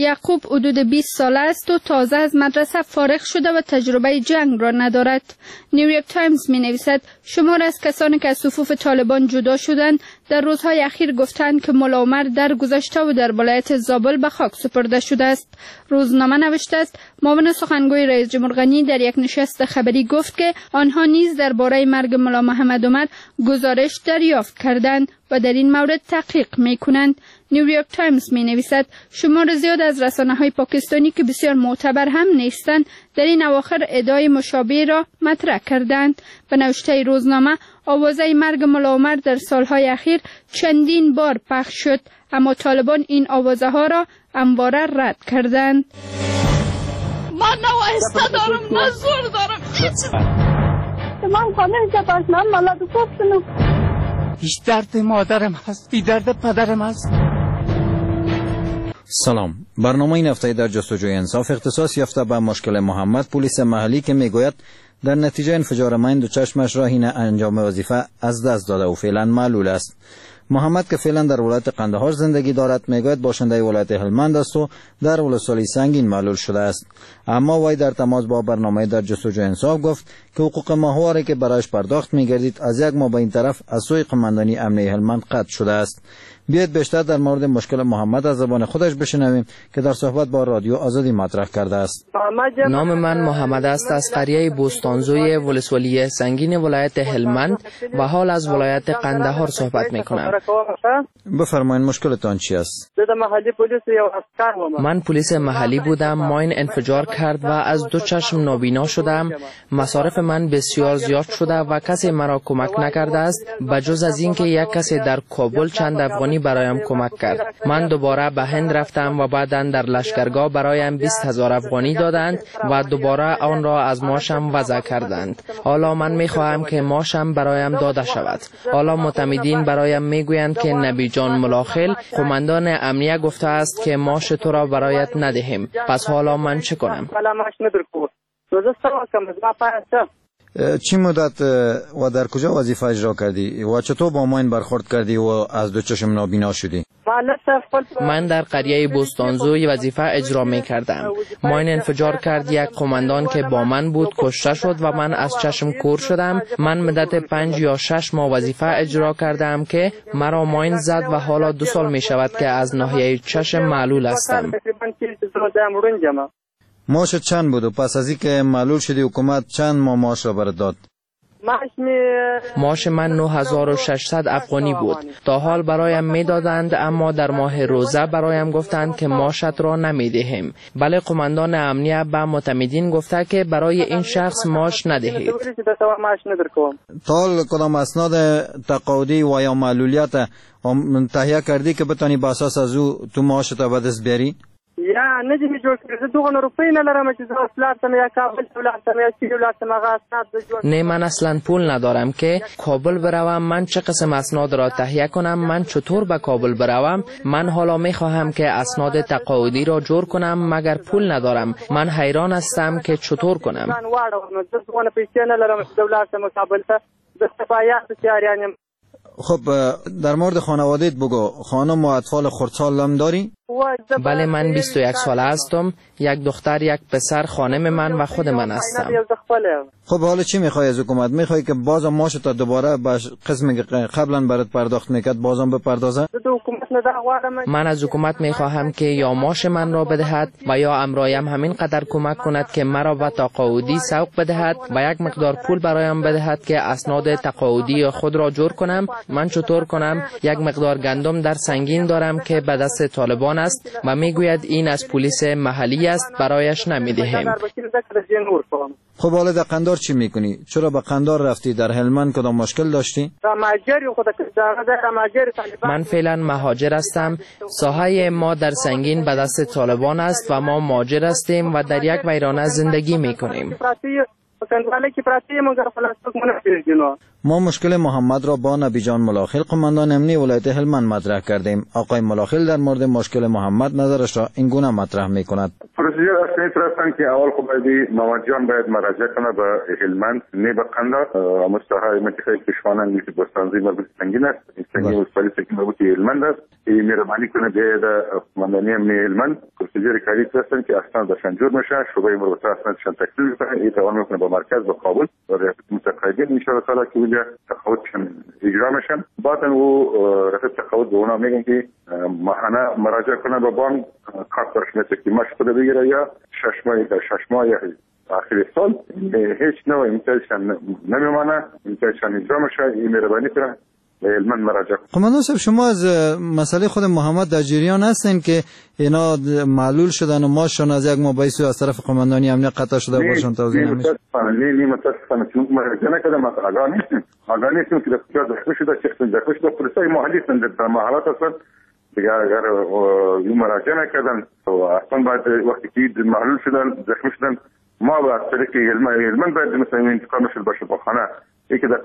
یعقوب حدود 20 سال است و تازه از مدرسه فارغ شده و تجربه جنگ را ندارد. نیویورک تایمز می نویسد شمار از کسانی که از صفوف طالبان جدا شدند در روزهای اخیر گفتند که ملا عمر در گذشته و در ولایت زابل به خاک سپرده شده است. روزنامه نوشته است معاون سخنگوی رئیس جمهور غنی در یک نشست خبری گفت که آنها نیز درباره مرگ ملا محمد عمر گزارش دریافت کردند و در این مورد تحقیق می‌کنند. نیویورک تایمز می‌نویسد شمار زیاد از رسانه‌های پاکستانی که بسیار معتبر هم نیستند در این اواخر ادعای مشابه را مطرح کردند. به نوشته روزنامه آوازه مرگ ملا عمر در سالهای اخیر چندین بار پخش شد، اما طالبان این آوازه‌ها را همواره رد کردند.
من نه وایسته دارم نه زور دارم.
من خانه جباش من ملاد کوبسنو.
هیچ درد مادرم هست، بی درد پدرم هست.
سلام. برنامه این هفته در جستجوی انصاف اختصاص یافته به مشکل محمد، پلیس محلی که میگوید در نتیجه انفجار مین دو چشمش را حین انجام وظیفه از دست داده و فعلا معلول است. محمد که فعلا در ولایت قندهار زندگی دارد میگوید باشنده ولایت هلمند است و در ولسوالی سنگین معلول شده است. اما وی در تماس با برنامه در جستجوی انصاف گفت که حقوق ماهواره که برایش پرداخت میگردید از یک ماه به این طرف از سوی قماندانی امنیه هلمند قطع شده است. بیایید بیشتر در مورد مشکل محمد از زبان خودش بشنویم که در صحبت با رادیو آزادی مطرح کرده است.
نام من محمد است، از قریه بوستانزوی ولسوالی سنگین ولایت هلمند و حال از ولایت قندهار صحبت میکنم.
بفرمایید مشکلتان چی است؟
من پلیس محلی بودم، ماین انفجار کرد و از دو چشم نابینا شدم. مصارف من بسیار زیاد شده و کسی مرا کمک نکرده است بجز از اینکه یک کسی در کابل چند افغانی برایم کمک کرد. من دوباره به هند رفتم و بعداً در لشکرگاه برایم 20,000 افغانی دادند و دوباره آن را از ماشم وضع کردند. حالا من میخواهم که ماشم برایم داده شود. حالا معتمدین برایم میگویند که نبی جان ملاخل قماندان امنیه گفته است که ماش تو را برایت ندهیم. پس حالا من چه کنم؟
چی مدت و در کجا وظیفه اجرا کردی و چطور با ماین برخورد کردی و از دو چشم نابینا شدی؟
من در قریه بوستانزوی وظیفه اجرا می کردم. ماین انفجار کرد، یک قماندان که با من بود کشته شد و من از چشم کور شدم. من مدت 5 یا 6 ماه وظیفه اجرا کردم که مرا ماین زد و حالا 2 سال می شود که از ناحیه چشم معلول هستم.
معاش چند بود و پس از اینکه معلول شدی حکومت چند ماه معاش را برات داد؟
معاش من 9600 افغانی بود. تا حال برایم میدادند، اما در ماه روزه برایم گفتند که معاشت را نمیدهیم. بله، قماندان امنیه به معتمدین گفته که برای این شخص معاش ندهید.
تا حال کدام اسناد تقاعدی و یا معلولیت تهیه کردی که بتانی به اساس از او تو معاشت به دست بیاری؟
یا نه دې جوړ کړی 2 روپۍ نه لرم چې زه لاړم یا کابل لاړم یا سیریو لاړم هغه اسناد جوړ.
نه، من اصلا پول ندارم که کابل بروم. من چه قسم اسناد را تهیه کنم؟ من چطور به کابل بروم؟ من حالا میخواهم که اسناد تقاعدی را جور کنم مگر پول ندارم. من حیران هستم که چطور کنم.
من واړم د څونه پیسې نه لرم چې لاړم کابل ته د صفایات تیاریانم.
خب در مورد خانواده‌ات بگو، خانم و اطفال خردسال هم داری؟
بله، من 21 ساله هستم. یک دختر، یک پسر، خانم من و خود من هستم.
خب حالا چی میخوای از حکومت؟ میخوای که بازم معاشت دوباره به قسمی که قبلا برات پرداخت میکرد بازم بپردازه؟
من از حکومت میخواهم که یا معاش من را بدهد و یا امرایم همین قدر کمک کند که مرا به تقاعدی سوق بدهد و یک مقدار پول برایم بدهد که اسناد تقاعدی خود را جور کنم. من چطور کنم؟ یک مقدار گندم در سنگین دارم که به دست طالبان است و میگوید این از پلیس محلی است، برایش نمیدهیم.
خب حالا در قندهار چی میکنی؟ چرا به قندهار رفتی؟ در هلمند کدام مشکل داشتی؟
من فعلا مهاجر هستم. ساحه ما در سنگین به دست طالبان است و ما مهاجر هستیم و در یک ویرانه زندگی میکنیم.
ما مشکل محمد را با نبی جان ملاخل قماندان امنی ولایت هلمند مطرح کردیم. آقای ملاخل در مورد مشکل محمد نظرش را این گونه مطرح می‌کند.
پروسیجر اصلی طرفن که اول خب محمد جان باید مراجعه کنه به هلمند، نه به قندار. مستحای منطقه کشوانان نیست بستانزی مربوط سنگین است. سنگین وسپالی که مربوط هلمند است. این مهربانی کنه به قماندانی امنی هلمند پروسیجر کاری طرفن که اصلا داشتن جور میشه، شعبه مربوطه اصلا شان تکلیف کنه، این توان میکنه با مرکز با کابل و ریاست متقاعدین ان شاء الله تعالی که اونجا تقاعد اجرا میشن. بعد او رفت تقاعد به اونا میگن که ماهانه مراجعه کنه به بانک، کارت رسمیت که مشغول بگیره یا 6 ماه یا آخر سال هیچ نوع امتیازشان نمیمانه، امتیازشان اجرا میشه. این مهربانی کنه هلمند مراجعه.
قماندان صاحب شما از مسئله خود محمد در جریان هستین که اینا معلول شدن و ماشون از یک مباحث از طرف قماندانی امنیت قطع شده باشن توضیح نمیشه؟
نه متاسفانه چون مراجعه نکردم، آگاه نیستم که دکتر داشته شده شخص داشته شده پلیسای محلی هستند در محلات هستند دیگه. اگر این مراجعه نکردن تو اصلا بعد وقتی که معلول شدن زخمی شدن ما با طریق هلمند باید مثلا انتقال نشد باشه با خانه یکی در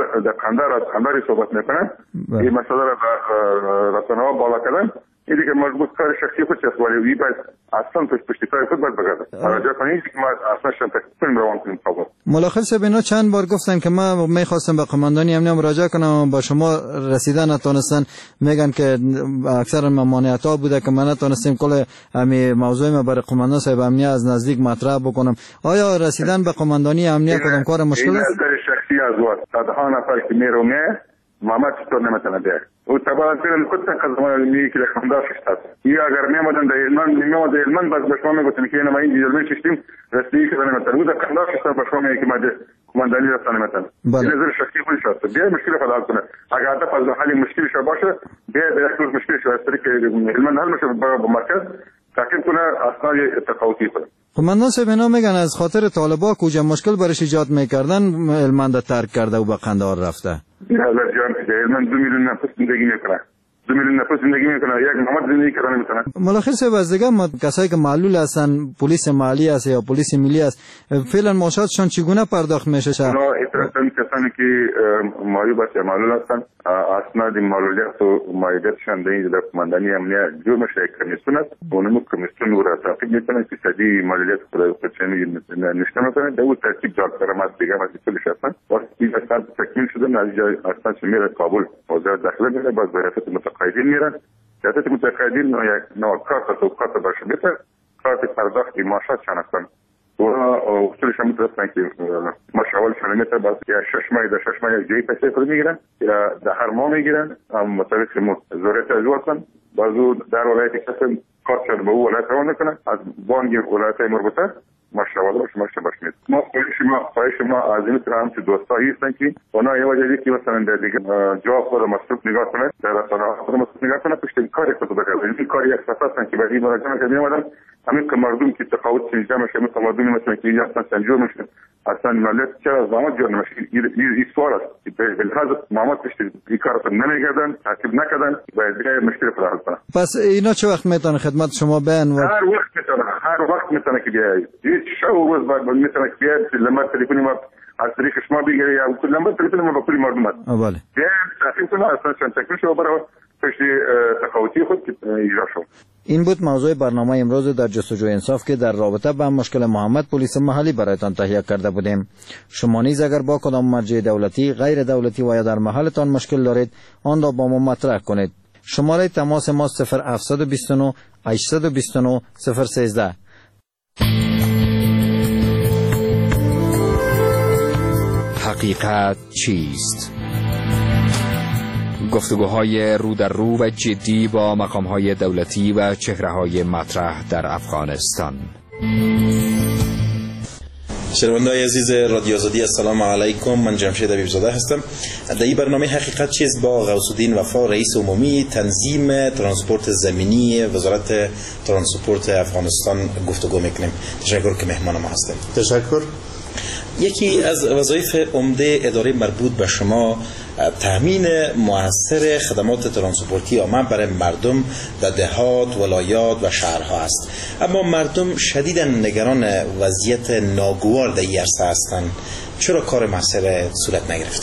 قندار صحبت میکنن. این مسئله را رسانه‌ها بالا کردن. این دیگه مربوط کار شخصی خود است ولی باید اصلا پشت کار خود باید بگرده. مراجعه کنید که ما اصلا شان تکلیف روان کنیم.
ملاخل صاحب اینا چند بار گفتن که ما میخواستم به قماندانی امنیت مراجعه کنم با شما رسیدن نتونستن، میگن که اکثر ممانعت‌ها بوده که ما نتونستیم کل همین موضوع ما برای قماندان صاحب امنیت از نزدیک مطرح بکنم. آیا رسیدن به قماندانی امنیت کدام کار مشکل است؟
این نظر شخصی از وقت صدها نفر که میرونه محمد چطور نمیتونه بیاد او تبعات بیرون خود تقدم میگه که خنداش است. یا اگر میامدن در هلمند باز به شما میگفتن که ما این جلوی چشتیم رسیدگی که نمیتونه او در خنداش است به شما میگه که ما قماندانی رسانه نمیتونه. این نظر شخصی خودش است. بیا مشکل حل کنه. اگر هدف از حل مشکلش باشه بیا به یک مشکلش است که هلمند حل میشه با مرکز تاکید کنه اصلا تقاوتی کنه.
قماندان صاحب اینا میگن از خاطر طالبا کجا مشکل برش ایجاد میکردن هلمند ترک کرده و به قندار رفته.
حضرت جان هلمند 2 میلیون نفر زندگی میکنه. 2 میلیون نفر زندگی میکنه. یک محمد زندگی کردن میتونه.
ملاخر صاحب از دیگه کسایی که معلول هستن پلیس محلی است یا پلیس ملی است فعلا معاشاتشون چگونه پرداخت میشه؟
اونا اطلاعاتی کسانی که معیوب است یا معلول هستن اسناد معلولیت و معیوبیتشان در قماندانی امنیت جور میشه کمیسیون است. اونم کمیسیون رو تعقیب میکنه که صدی معلولیت خود چنین نشته میکنه. در اون ترتیب جاکارمات دیگه مسئولش هستن. وقتی این اسناد تکمیل شده نتیجه اسناد میره کابل وزارت داخله میره باز به ریاست متقاعدین میرن. ریاست متقاعدین نوع کارت و کارت باشه بهتر کارت پرداخت معاشات چند هستن. اونا اصولش هم میتونستن که مشاول شنمیتر باز یا 6 ماه در 6 ماه جایی پیسه خود میگیرن یا در هر ماه میگیرن مطابق ضرورت از هستن. بازو در ولایتی کسن کارتشان به او ولایت روان نکنه از بانک ولایت مربوطه مشاول باشه ما خواهش ما از این طرح که دوستایی هستن که اونا یه وجهی که مثلا در دیگه جواب خود مصروف نگاه کنه در رسانه‌ها خود مصروف نگاه کنه پشت این کاری خود بکنه. این کاری اساس هستن که برای مراجعه کردن اومدن همین که مردم که تقاعد سنجام میشه مثل مردمی مثلا که اینجا اصلا سنجور میشه اصلا ملت چرا زحمت جور نمیشه. این سوال است که به لحاظ محمد پشت این کار رو نمیکردن تعقیب نکردن باید مشکل خود حل کنه.
پس اینا چه وقت میتونه خدمت شما بیان؟
هر وقت میتونه که بیاید. شو روز بعد میتونه که بیاید لما تلفنی ما از طریق شما بگیره یا کل لما تلفنی ما با کل مردم است.
بله.
بیاید تعقیب کنه اصلا چند تکمیل شو برای پشت تقاوتی خود اجرا شد.
این بود موضوع برنامه امروز در جستجوی انصاف که در رابطه با مشکل محمد پلیس محلی برایتان تهیه کرده بودیم. شما نیز اگر با کدام مرجع دولتی، غیر دولتی و یا در محلتان مشکل دارید آن را با ما مطرح کنید. شماره تماس ما 0729 829 013.
حقیقت چیست؟ گفتگوهای رو در رو و جدی با مقامهای دولتی و چهره‌های مطرح در افغانستان.
شنونده‌های عزیز رادیو آزادی السلام علیکم، من جمشید حبیبزاده هستم. در این برنامه حقیقت چیست با غوث الدین وفا، رئیس عمومی تنظیم ترانسپورت زمینی وزارت ترانسپورت افغانستان گفتگو میکنیم. تشکر که مهمان ما هستیم.
تشکر.
یکی از وظایف عمده اداره مربوط به شما تامین مؤثر خدمات ترانسپورتی عامه برای مردم در دهات، ولایات و شهرها است. اما مردم شدیداً نگران وضعیت ناگوار در این عرصه هستند. چرا کار مؤثر صورت نگرفته؟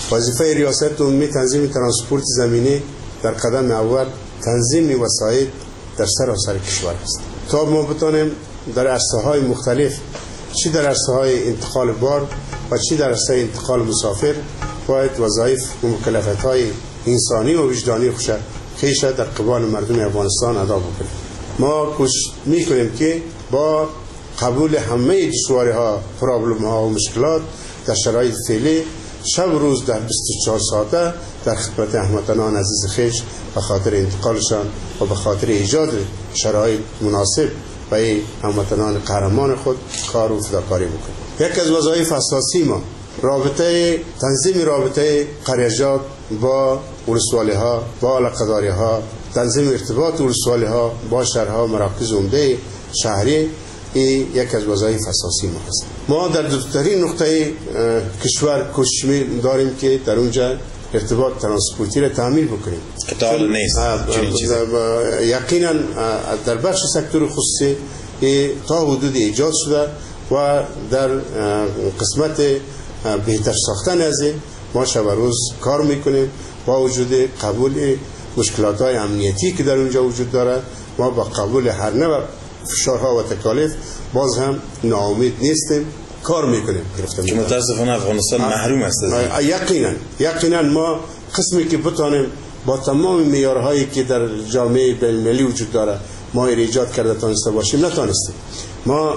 وظیفه ریاست عمومی تنظیم ترانسپورت زمینی در قدم اول تنظیم وسایل در سراسر کشور است تا ما بتانیم در عرصه‌های مختلف، چی در عرصه‌های انتقال بار و چی در عرصه انتقال مسافر، باید وظایف و مکلفیت‌های انسانی و وجدانی خیش در قبال مردم افغانستان ادا بکنیم. ما کوشش می‌کنیم که با قبول همه دشواری‌ها، پرابلم‌ها و مشکلات در شرایط فعلی شب و روز در 24 ساعته در خدمت هموطنان عزیز خیش به خاطر انتقالشان و به خاطر ایجاد شرایط مناسب برای هموطنان قهرمان خود کار و فداکاری بکنیم. یک از وظایف اساسی ما تنظیم رابطه قریجات با ولسوالی‌ها، با علاقه‌داری‌ها، تنظیم ارتباط ولسوالی‌ها با شهرها، مراکز عمده شهری، این یک از وظایف اساسی ما است. ما در دوترین نقطه کشور کوشش داریم که در اونجا ارتباط ترانسپورتی را تامین بکنیم
که تا حالا نیست.
یقینا در بخش سکتور خصوصی تا حدود ایجاد شده و در قسمت بهتر ساختن از این ما شب و روز کار میکنیم. با وجود قبول مشکلات های امنیتی که در اونجا وجود داره، ما با قبول هر نوع فشارها و تکالیف باز هم ناامید نیستیم، کار میکنیم.
که متاسفانه افغانستان محروم است از
یقینا ما قسمی که بتانیم با تمام معیارهایی که در جامعه بین‌المللی وجود داره ما ایجاد کرده تانسته باشیم نتانستیم. ما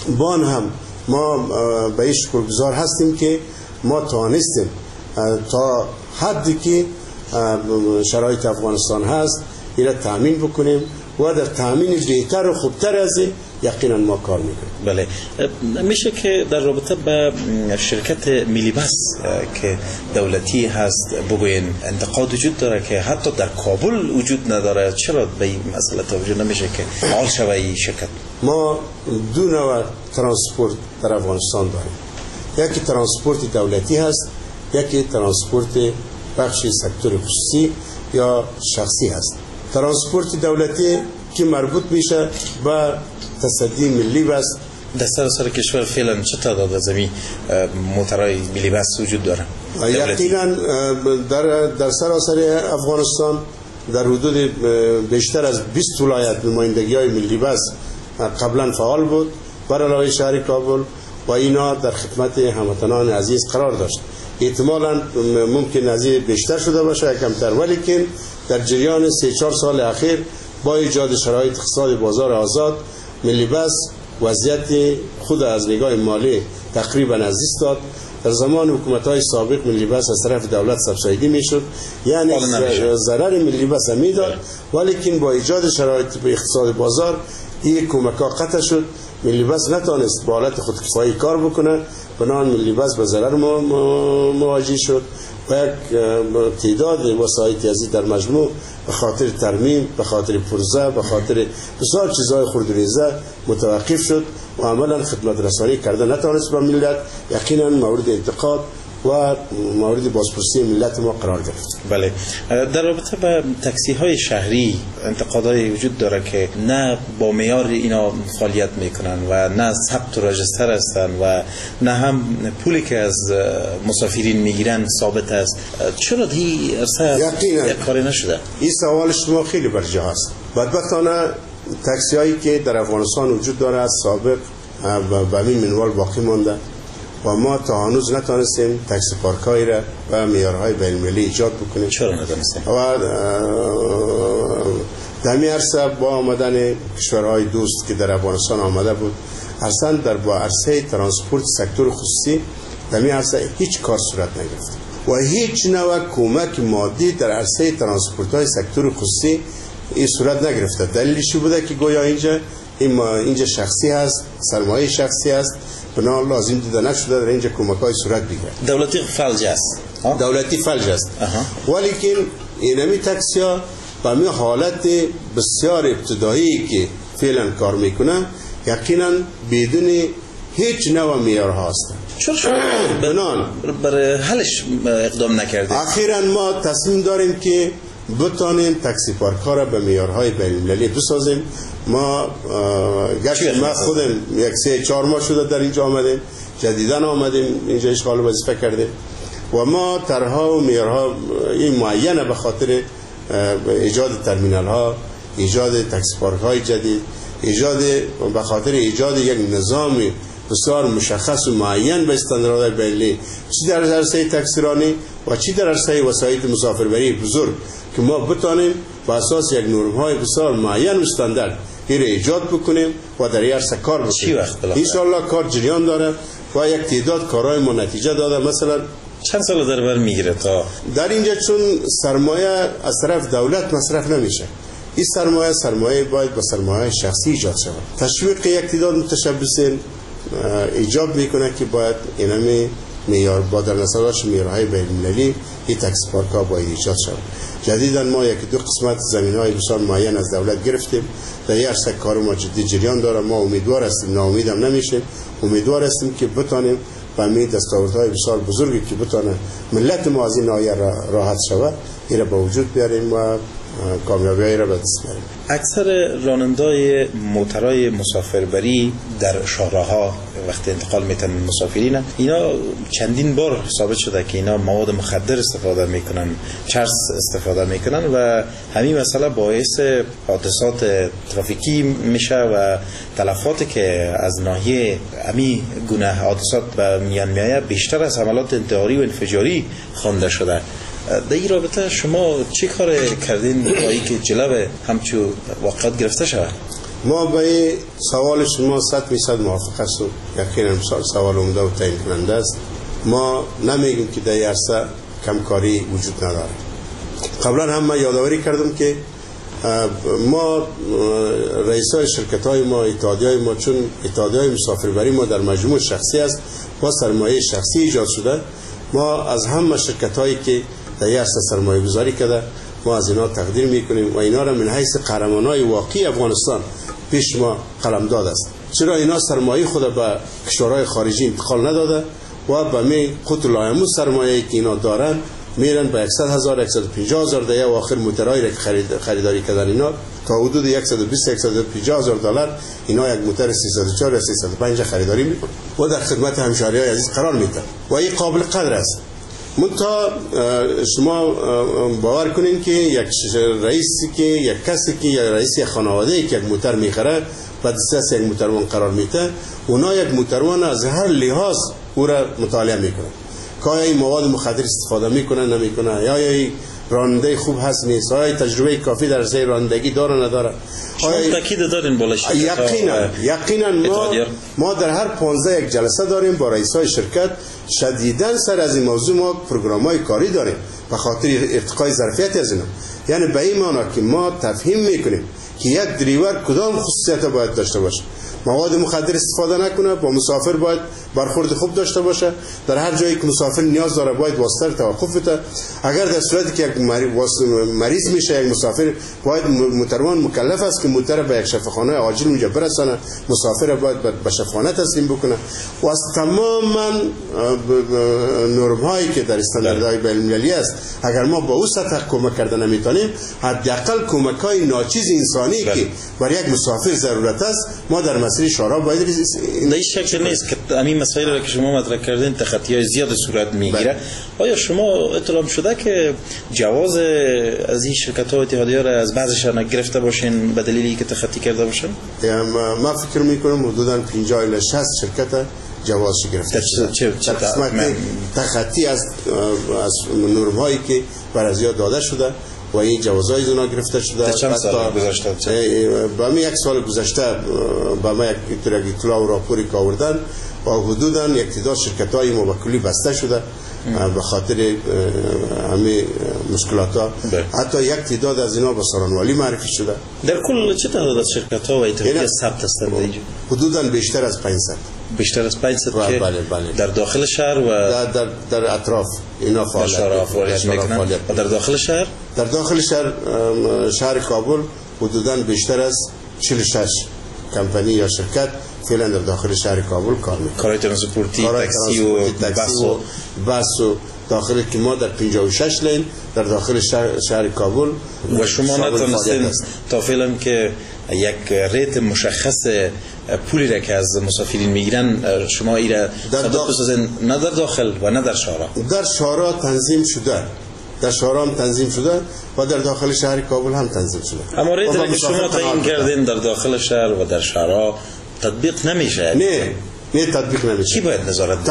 به این شکرگزار هستیم که ما توانستیم تا حدی که شرایط افغانستان هست این را تامین بکنیم و در تامین بهتر و خوبتر از این یقینا ما کار میکنیم.
بله، میشه که در رابطه با شرکت میلی بس که دولتی هست بگوین انتقاد وجود داره که حتی در کابل وجود نداره، چرا به این مسئله توجه نمیشه که حال شوه این شرکت؟
ما دو نوع ترانسپورت در افغانستان داریم، یکی ترانسپورت دولتی هست، یکی ترانسپورت بخش سکتور خصوصی یا شخصی هست. ترانسپورت دولتی که مربوط میشه به تصدی ملی بس.
در سراسر کشور فعلا چه تعداد از این موترهای ملی بس وجود داره؟
یقینا در سراسر افغانستان در حدود بیشتر از 20 ولایت نمایندگی های ملی بس قبلا فعال بود بر علاوه شهر کابل و اینا در خدمت هموطنان عزیز قرار داشت. احتمالاً ممکن از این بیشتر شده باشه کمتر، ولی که در جریان 3-4 سال اخیر با ایجاد شرایط اقتصاد بازار آزاد ملی بس وضعیت خود از نگاه مالی تقریبا از دست داد. در زمان حکومت‌های سابق ملی بس از طرف دولت سابسیدی میشد، یعنی ضرر ملی بس میداد، ولی که با ایجاد شرایط به اقتصاد بازار این کمک‌ها قطع شد. ملی بس نتونست با حالت خودکفایی کار بکنه، بنابراین ملی بس به ضرر مواجه شد و یک تعداد وسایط ازی در مجموع به خاطر ترمیم، به خاطر پرزه، به خاطر بسیار چیزهای خردریزه متوقف شد و عملا خدمت رسانی کرده نتونست به ملت. یقینا مورد انتقاد و مورد بازپرسی ملت ما قرار گرفت.
بله، در رابطه با تاکسی های شهری انتقادای وجود داره که نه با معیار اینا فعالیت میکنن و نه ثبت و رجستر هستن و نه هم پولی که از مسافرین میگیرن ثابت است. چرا دی ارسا کاری نشده؟
این سوال شما خیلی برجا است. بدبختانه تاکسی هایی که در افغانستان وجود داره از سابق به همین منوال باقی مانده و ما تا هنوز نتونستیم تاکسی پارکایی را و معیارهای بین‌المللی ایجاد بکنیم.
چرا نتونستیم؟
و در این عرصه با آمدن کشورهای دوست که در افغانستان آمده بود، اصلا در با عرصه ترانسپورت سکتور خصوصی در این عرصه هیچ کار صورت نگرفت و هیچ نوع کمک مادی در عرصه ترانسپورت های سکتور خصوصی این صورت نگرفته. دلیلش بوده که گویا اینجا شخصی هست، سرمایه شخصی هست، بنا لازم دیده نشده در اینجا کمک‌های صورت بگیره.
دولتی فلج است.
دولتی فلج است. ولی که اینمی تاکسی‌ها به می حالت بسیار ابتدایی که فعلا کار میکنه یقینا بدون هیچ نوع معیار هست.
چرا برای حلش اقدام نکردید؟
اخیراً ما تصمیم داریم که بتانیم تاکسی پارک‌ها را به معیارهای بین‌المللی بسازیم. ما خودم 1-3-4 ماه شده در اینجا آمدیم، جدیداً آمدیم اینجا اشغال وظیفه کردیم و ما طرح‌ها و معیارها این معینه به خاطر ایجاد ترمینال ها، ایجاد تاکسی پارک های جدید، به خاطر ایجاد یک نظام بسیار مشخص و معین به استانداردهای بین‌المللی، چی در عرصه تاکسیرانی و چی در عرصه وسایل مسافربری بزرگ، که ما بتانیم با اساس یک نرم‌های بسیار معین و استاندارد این ایجاد بکنیم و در این عرصه کار بکنیم. ان شاء الله کار جریان داره و یک تعداد کارهای ما نتیجه داده. مثلا
چند سال در بر میگیره تا
در اینجا، چون سرمایه از طرف دولت مصرف نمیشه، این سرمایه باید با سرمایه شخصی ایجاد شود. تشویق یک تعداد متشبثین ایجاب میکنه که باید اینمی معیار با در نظرش معیارهای بین‌المللی این تاکسی پارک ها باید ایجاد شود. جدیدا ما یک دو قسمت زمین‌های بسیار معین از دولت گرفتیم، در این عرصه کار ما جدی جریان داره. ما امیدوار هستیم، ناامید هم نمیشیم، امیدوار هستیم که بتانیم با می دستاوردهای بسیار بزرگی که بتانه ملت ما از این ناحیه راحت شود این را به وجود بیاریم و کامیابی را به دست بیاریم.
اکثر رانندای موترهای مسافربری در شهرها وقتی انتقال میتن مسافرین، اینا چندین بار ثابت شده که اینا مواد مخدر استفاده میکنن، چرس استفاده میکنن و همین مسئله باعث حادثات ترافیکی میشه و تلفاتی که از ناحیه همین گونه حادثات به میان میآید بیشتر از حملات انتحاری و انفجاری خوانده شده. در این رابطه شما چه کار کردین برای که جلو همچون واقعات گرفته شود؟
ما به سوال شما 100% موافق هستیم. یقینا سوال عمده و تعیین کننده است. ما نمیگیم که در این عرصه کمکاری وجود نداره. قبلا هم من یادآوری کردم که ما رئیسای شرکت‌های ما، اتحادیه‌های ما، چون اتحادیه‌های مسافربری ما در مجموع شخصی است، با سرمایه شخصی ایجاد شده، ما از همه شرکت‌هایی که در این عرصه سرمایه گذاری کرده ما از اینا تقدیر میکنیم و اینا را من حیث قهرمانای واقعی افغانستان پیش ما قلمداد است. چرا اینا سرمایه خود به کشورهای خارجی انتقال نداده و به می قوت لایمون سرمایه‌ای که اینا دارن میرن به 100,000 150,000 دیگه و آخر موترهایی را که خریداری کردن اینا تا حدود 120 150,000 دلار اینا یک موتر 304 یا 305 خریداری میکنن و در خدمت همشهری‌های عزیز قرار میدن و این قابل قدر است. منتها شما باور کنین که یک رئیسی که یک کسی که یک رئیس یک خانواده‌ای که یک موتر میخره بعد از یک موتروان قرار میده، اونا یک موتروان از هر لحاظ او را مطالعه میکنن که آیا این مواد مخدر استفاده میکنه نمیکنه، یا این راننده خوب هست نیست، آیا تجربه کافی در راه رانندگی داره نداره.
شما تاکید دارین بالش؟
یقینا ما در هر 15 یک جلسه داریم با رئیسای شرکت، شدیداً سر از این موضوع ما پروگرام‌های کاری داریم به خاطر ارتقای ظرفیت از اینا. یعنی به این معنی که ما تفهیم میکنیم که یک دریور کدام خصوصیت باید داشته باشه، مواد مخدر استفاده نکنه، با مسافر باید برخورد خوب داشته باشه، در هر جایی که مسافر نیاز داره باید واسطه توقف بده. اگر در صورتی که یک مریض میشه یک مسافر، باید موتروان مکلف است که موتر به یک شفاخانه عاجل اونجا برسانه، مسافر باید به شفاخانه تسلیم بکنه و از تماما نرم‌هایی که در استانداردهای بین‌المللی است اگر ما با او سطح کمک کردن نمیتونیم، حداقل کمک‌های ناچیز انسانی که برای یک مسافر ضرورت است ما در مسیر شورا باید
این شکل نیست که همین مسائل را که شما مطرح کردین تخطی‌های زیاد صورت میگیره. آیا شما اطلاع شده که جواز از این شرکت‌ها و اتحادیه‌ها را از بعضیشان گرفته باشین به دلیلی که تخطی کرده باشن؟
ما فکر می‌کنم حدوداً 50 الی 60 شرکت جواز گرفته شده. چه قسمت تخطی از نرم‌هایی که بر ازیا داده شده و این جوازهای اونا گرفته شده.
چند سال گذشته؟
با می یک سال گذشته با ما یک اطلاع و راپوری که آوردن و حدوداً یک تعداد شرکت‌های ما به کلی بسته شده به خاطر همین مشکلات ها. حتی یک تعداد از اینا به سارانوالی معرفی شده.
در کل چه تعداد از شرکت‌ها و اتحادیه ثبت هستند اینجا؟
حدوداً بیشتر از 500.
بیشتر از 500 که در داخل شهر و
در اطراف اینا فعالیت میکنن.
و در داخل شهر؟
در داخل شهر کابل حدوداً بیشتر از 46 کمپانی یا شرکت فعلا در داخل شهر کابل کار میکنن.
کارهای ترانسپورتی، تاکسی و بس و
داخل که ما در 56 لین در داخل شهر کابل
و شما نتونستین تا فعلا که یک ریت مشخص پولی را که از مسافرین میگیرن شما ایره ثبت بسازین، نه در داخل و نه در شهرها؟
در شهرها تنظیم شده، در شهرها هم تنظیم شده و در داخل شهر کابل هم تنظیم شده.
اما ریت را که شما تعیین کردین در داخل شهر و در شهرها تطبیق نمیشه؟
نه تطبیق نمیشه.
کی باید نظارت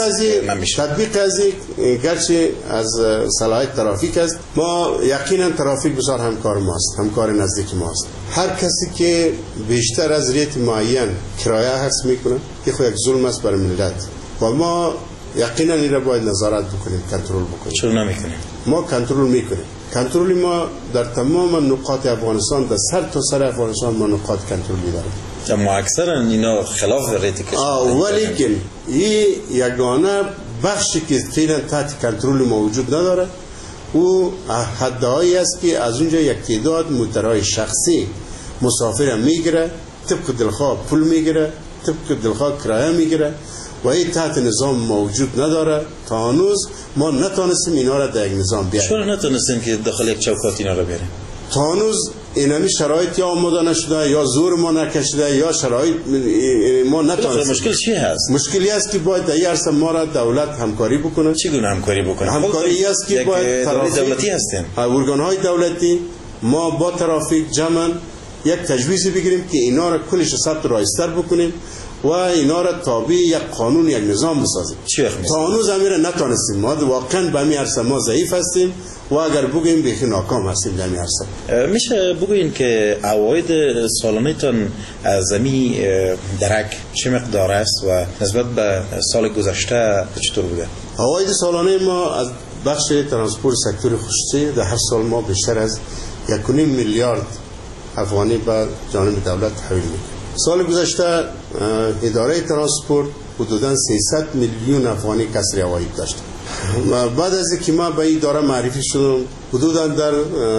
تطبیق ازی گرچه از صلاحیت ترافیک است، ما یقینا ترافیک بسیار همکار ماست، همکار نزدیک ماست. هر کسی که بیشتر از ریت معین کرایه حرص میکنه که خود یک ظلم است بر ملت و ما یقینا این را باید نظارت بکنیم، کنترل بکنیم.
چرا نمیکنیم؟
ما کنترل میکنیم. کنترل ما در تمام نقاط افغانستان، در سر تا سر افغانستان ما نقاط کنترلی داریم.
اما اکثرا اینا خلاف ریت کشید.
ولیکن این یگانه بخشی که فعلا تحت کنترل ما وجود نداره او حدهایی است که از اونجا یک تعداد موترهای شخصی مسافر میگیره، طبق دلخواه پول میگیره، طبق دلخواه کرایه میگیره و این تحت نظام موجود نداره. تا هنوز ما نتونستیم اینا را در یک نظام بیاریم.
چرا نتونستیم که داخل یک چوکات اینا را بیاریم؟
تا هنوز اینمی شرایط یا آماده نشده یا زور ما نکشیده یا شرایط ما نتونستیم.
مشکل چی هست؟
مشکلی است که باید در این عرصه ما را دولت همکاری بکنه.
چگونه همکاری بکنه؟
همکاری است که باید
دولتی هستیم،
ارگان‌های دولتی ما با ترافیک جمعاً یک تجویزی بگیریم که اینا را کلش ثبت رایستر بکنیم و اینا را تابع یک قانون، یک نظام بسازیم. تا هنوز امیر نتونستیم. ما واقعا به این عرصه ما ضعیف هستیم و اگر بگیم بیخی ناکام هستیم در این عرصه.
میشه بگوین که عواید سالانه تان از زمین درک چه مقدار است و نسبت به سال گذشته چطور بوده؟
عواید سالانه ما از بخش ترانسپورت سکتور خصوصی در هر سال ما بیشتر از 1.5 میلیارد افغانی به جانب دولت تحویل میکنیم. سال گذشته اداره ترانسپورت حدوداً 300 میلیون افغانی کسری عواید داشت. بعد از اینکه ما به این اداره معرفی شدم، حدوداً در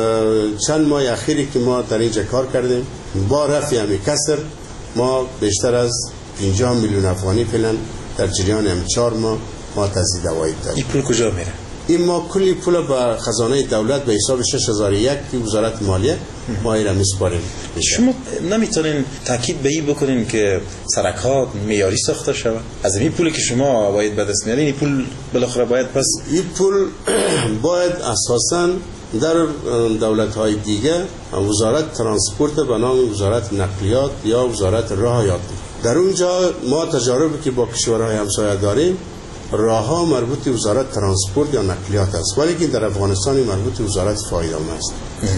چند ماه اخیری که ما در اینجا کار کردیم، با رفع همین کسر ما بیشتر از 50 میلیون افغانی فعلا در جریان 4 ماه ما تزیید عواید داشتیم.
این پول کجا میره؟
این ما کلی پول به خزانه دولت به حساب 6001 که وزارت مالیه ما ایرا میسپاریم.
شما نمیتونین تاکید به این بکنین که سرک‌ها معیاری ساخته شود؟ از این پولی که شما باید به دست میارین، این پول بالاخره باید پس
این پول باید اساساً در دولت‌های دیگه وزارت ترانسپورت به نام وزارت نقلیات یا وزارت راه یاد. در اونجا ما تجاربی که با کشورهای همسایه داریم، راه‌ها مربوط وزارت ترانسپورت یا نقلیات است، ولی که در افغانستان مربوط وزارت فایده‌مند است.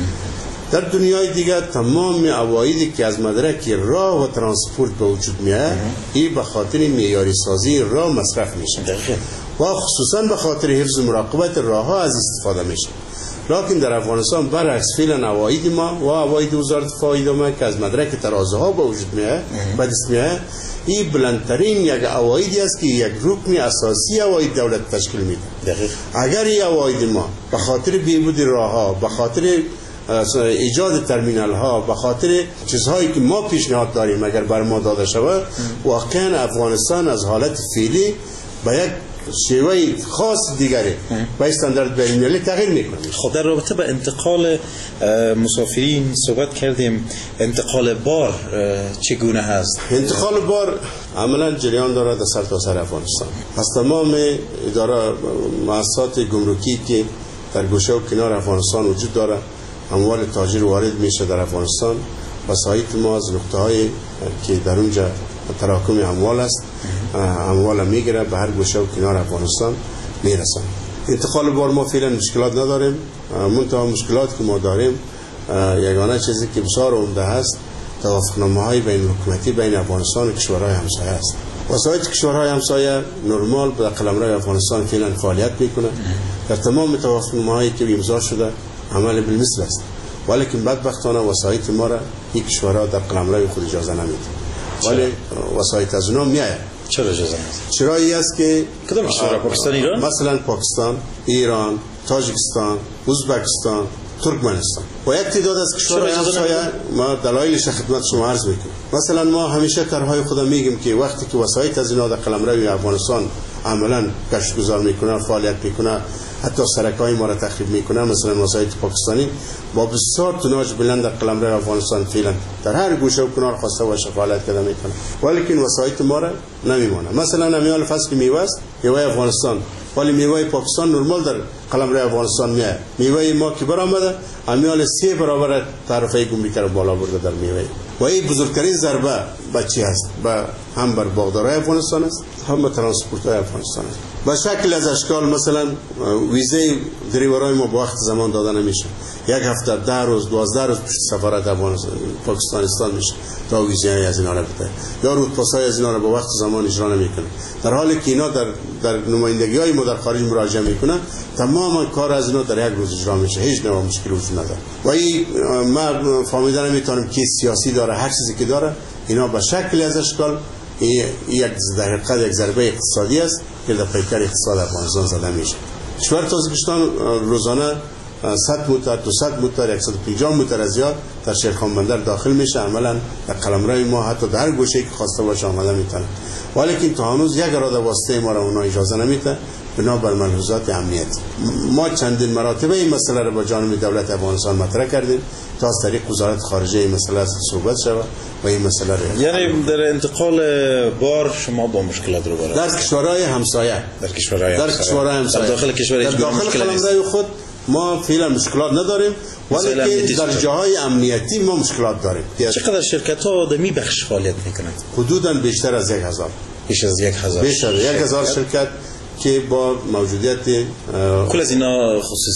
در دنیای دیگر تمام عوایدی که از مدرک راه و ترانسپورت به وجود میاد، این به خاطر معیاری سازی راه مصرف میشه و خصوصا به خاطر حفظ مراقبت راه‌ها از استفاده میشه. لکن در افغانستان برعکس فعلا عواید ما و عواید وزارت فایده‌مند که از مدرک ترازوها به وجود میاد به دست میاد، این بلندترین یک عوایدی است که یک رکن اساسی عواید دولت تشکیل میده. اگر این عواید ما به خاطر بهبود راه‌ها، به خاطر ایجاد ترمینال ها، به خاطر چیزهایی که ما پیشنهاد داریم اگر بر ما داده شود، واقعا افغانستان از حالت فعلی به یک شیوه خاص دیگری با استاندارد بین‌المللی تغییر میکنه.
خب در رابطه به انتقال مسافرین صحبت کردیم. انتقال بار چگونه هست؟
انتقال بار عملا جریان داره در سرتاسر افغانستان. از تمام اداره مؤسسات گمرکی که در گوشه و کنار افغانستان وجود داره، اموال تاجر وارد میشه در افغانستان و سایت ما از نقطه‌های که در اونجا تراکم اموال است، اموال میگیره به هر گوشه و کنار افغانستان میرسن. انتقال بار ما فعلا مشکلات نداریم، منتها مشکلات که ما داریم یگانه چیزی که بسیار عمده هست توافقنامه‌های بین حکومتی بین افغانستان و کشورهای همسایه است. وسایت کشورهای همسایه نرمال به قلمرو افغانستان فعلا فعالیت میکنه. در تمام توافقنامه‌هایی که امضا شده عمل بالمثل است، ولی که بدبختانه وسایت ما را این کشورها در قلمرو خود اجازه نمیده، ولی وسایت از اونا میآید.
چرا اجازه نمیده؟
چرایی است که
کدام کشورها؟ پاکستان، ایران؟
مثلا پاکستان، ایران، تاجیکستان، ازبکستان، ترکمنستان و یک تعداد از کشورهای همسایه. ما دلایلش خدمت شما عرض میکنیم. مثلا ما همیشه طرحهای خود میگیم که وقتی که وسایت از اینا در قلمرو افغانستان عملا گشتگذار میکنه، فعالیت میکنه، حتی سرکای ما را تخریب میکنه. مثلا وسایط پاکستانی با بسیار توناژ بلند در قلمرو افغانستان فعلا در هر گوشه و کنار خواسته و فعالیت کرده میکنه، ولی این وسایط ما را نمیمونه. مثلا نمیال فصل میوه است، میوه افغانستان، ولی میوه پاکستان نرمال در قلمرو افغانستان میاد. میوه ما که برآمده امیال 3 برابر تعرفه گمرکی را بالا برده در میوه. و این بزرگترین ضربه به چی است؟ به هم بر باغدارای افغانستان است، هم به ترانسپورت‌های افغانستان است. به شکل از اشکال مثلا ویزه دریورای ما با وقت زمان داده نمیشه. یک هفته 10 روز 12 روز پشت سفارت افغانستان پاکستان میشه تا ویزه از اینا را بده، یا رودپاسای از اینا را با وقت زمان اجرا نمیکنه، در حالی که اینا در نمایندگی‌های ما در خارج مراجعه میکنه تمام کار از اینا در یک روز اجرا میشه، هیچ نوع مشکلی وجود نداره. و این ما فهمیدن نمیتونم که سیاسی داره، هر چیزی که داره اینا به شکل از اشکال یک در حقیقت یک ضربه اقتصادی است که در پیکر اقتصاد افغانستان زده میشه. کشور تاجیکستان روزانه 100 موتر 200 موتر 150 موتر از زیاد در شیرخان بندر داخل میشه، عملا در قلمرو ما حتی در گوشه که خواسته باشه آمده میتونه، ولی که تا هنوز یک اراده واسطه ما را اونا اجازه نمیده بنابر ملحوظات امنیتی. ما چندین مراتبه این مسئله را با جانب دولت افغانستان مطرح کردیم تا از طریق وزارت خارجه این مسئله صحبت شود و این مسئله را
یعنی در انتقال بار شما با مشکلات رو برای
در کشورهای همسایه در داخل کشور در داخل قلمرو خود ما فعلا مشکلات نداریم، ولی که در جاهای امنیتی ما مشکلات داریم.
چقدر شرکت‌ها در می بخش فعالیت میکنند؟
حدوداً بیشتر از 1000.
بیش از 1000
بیشتر 1000 شرکت که با موجودیت
کل از اینا خصوصی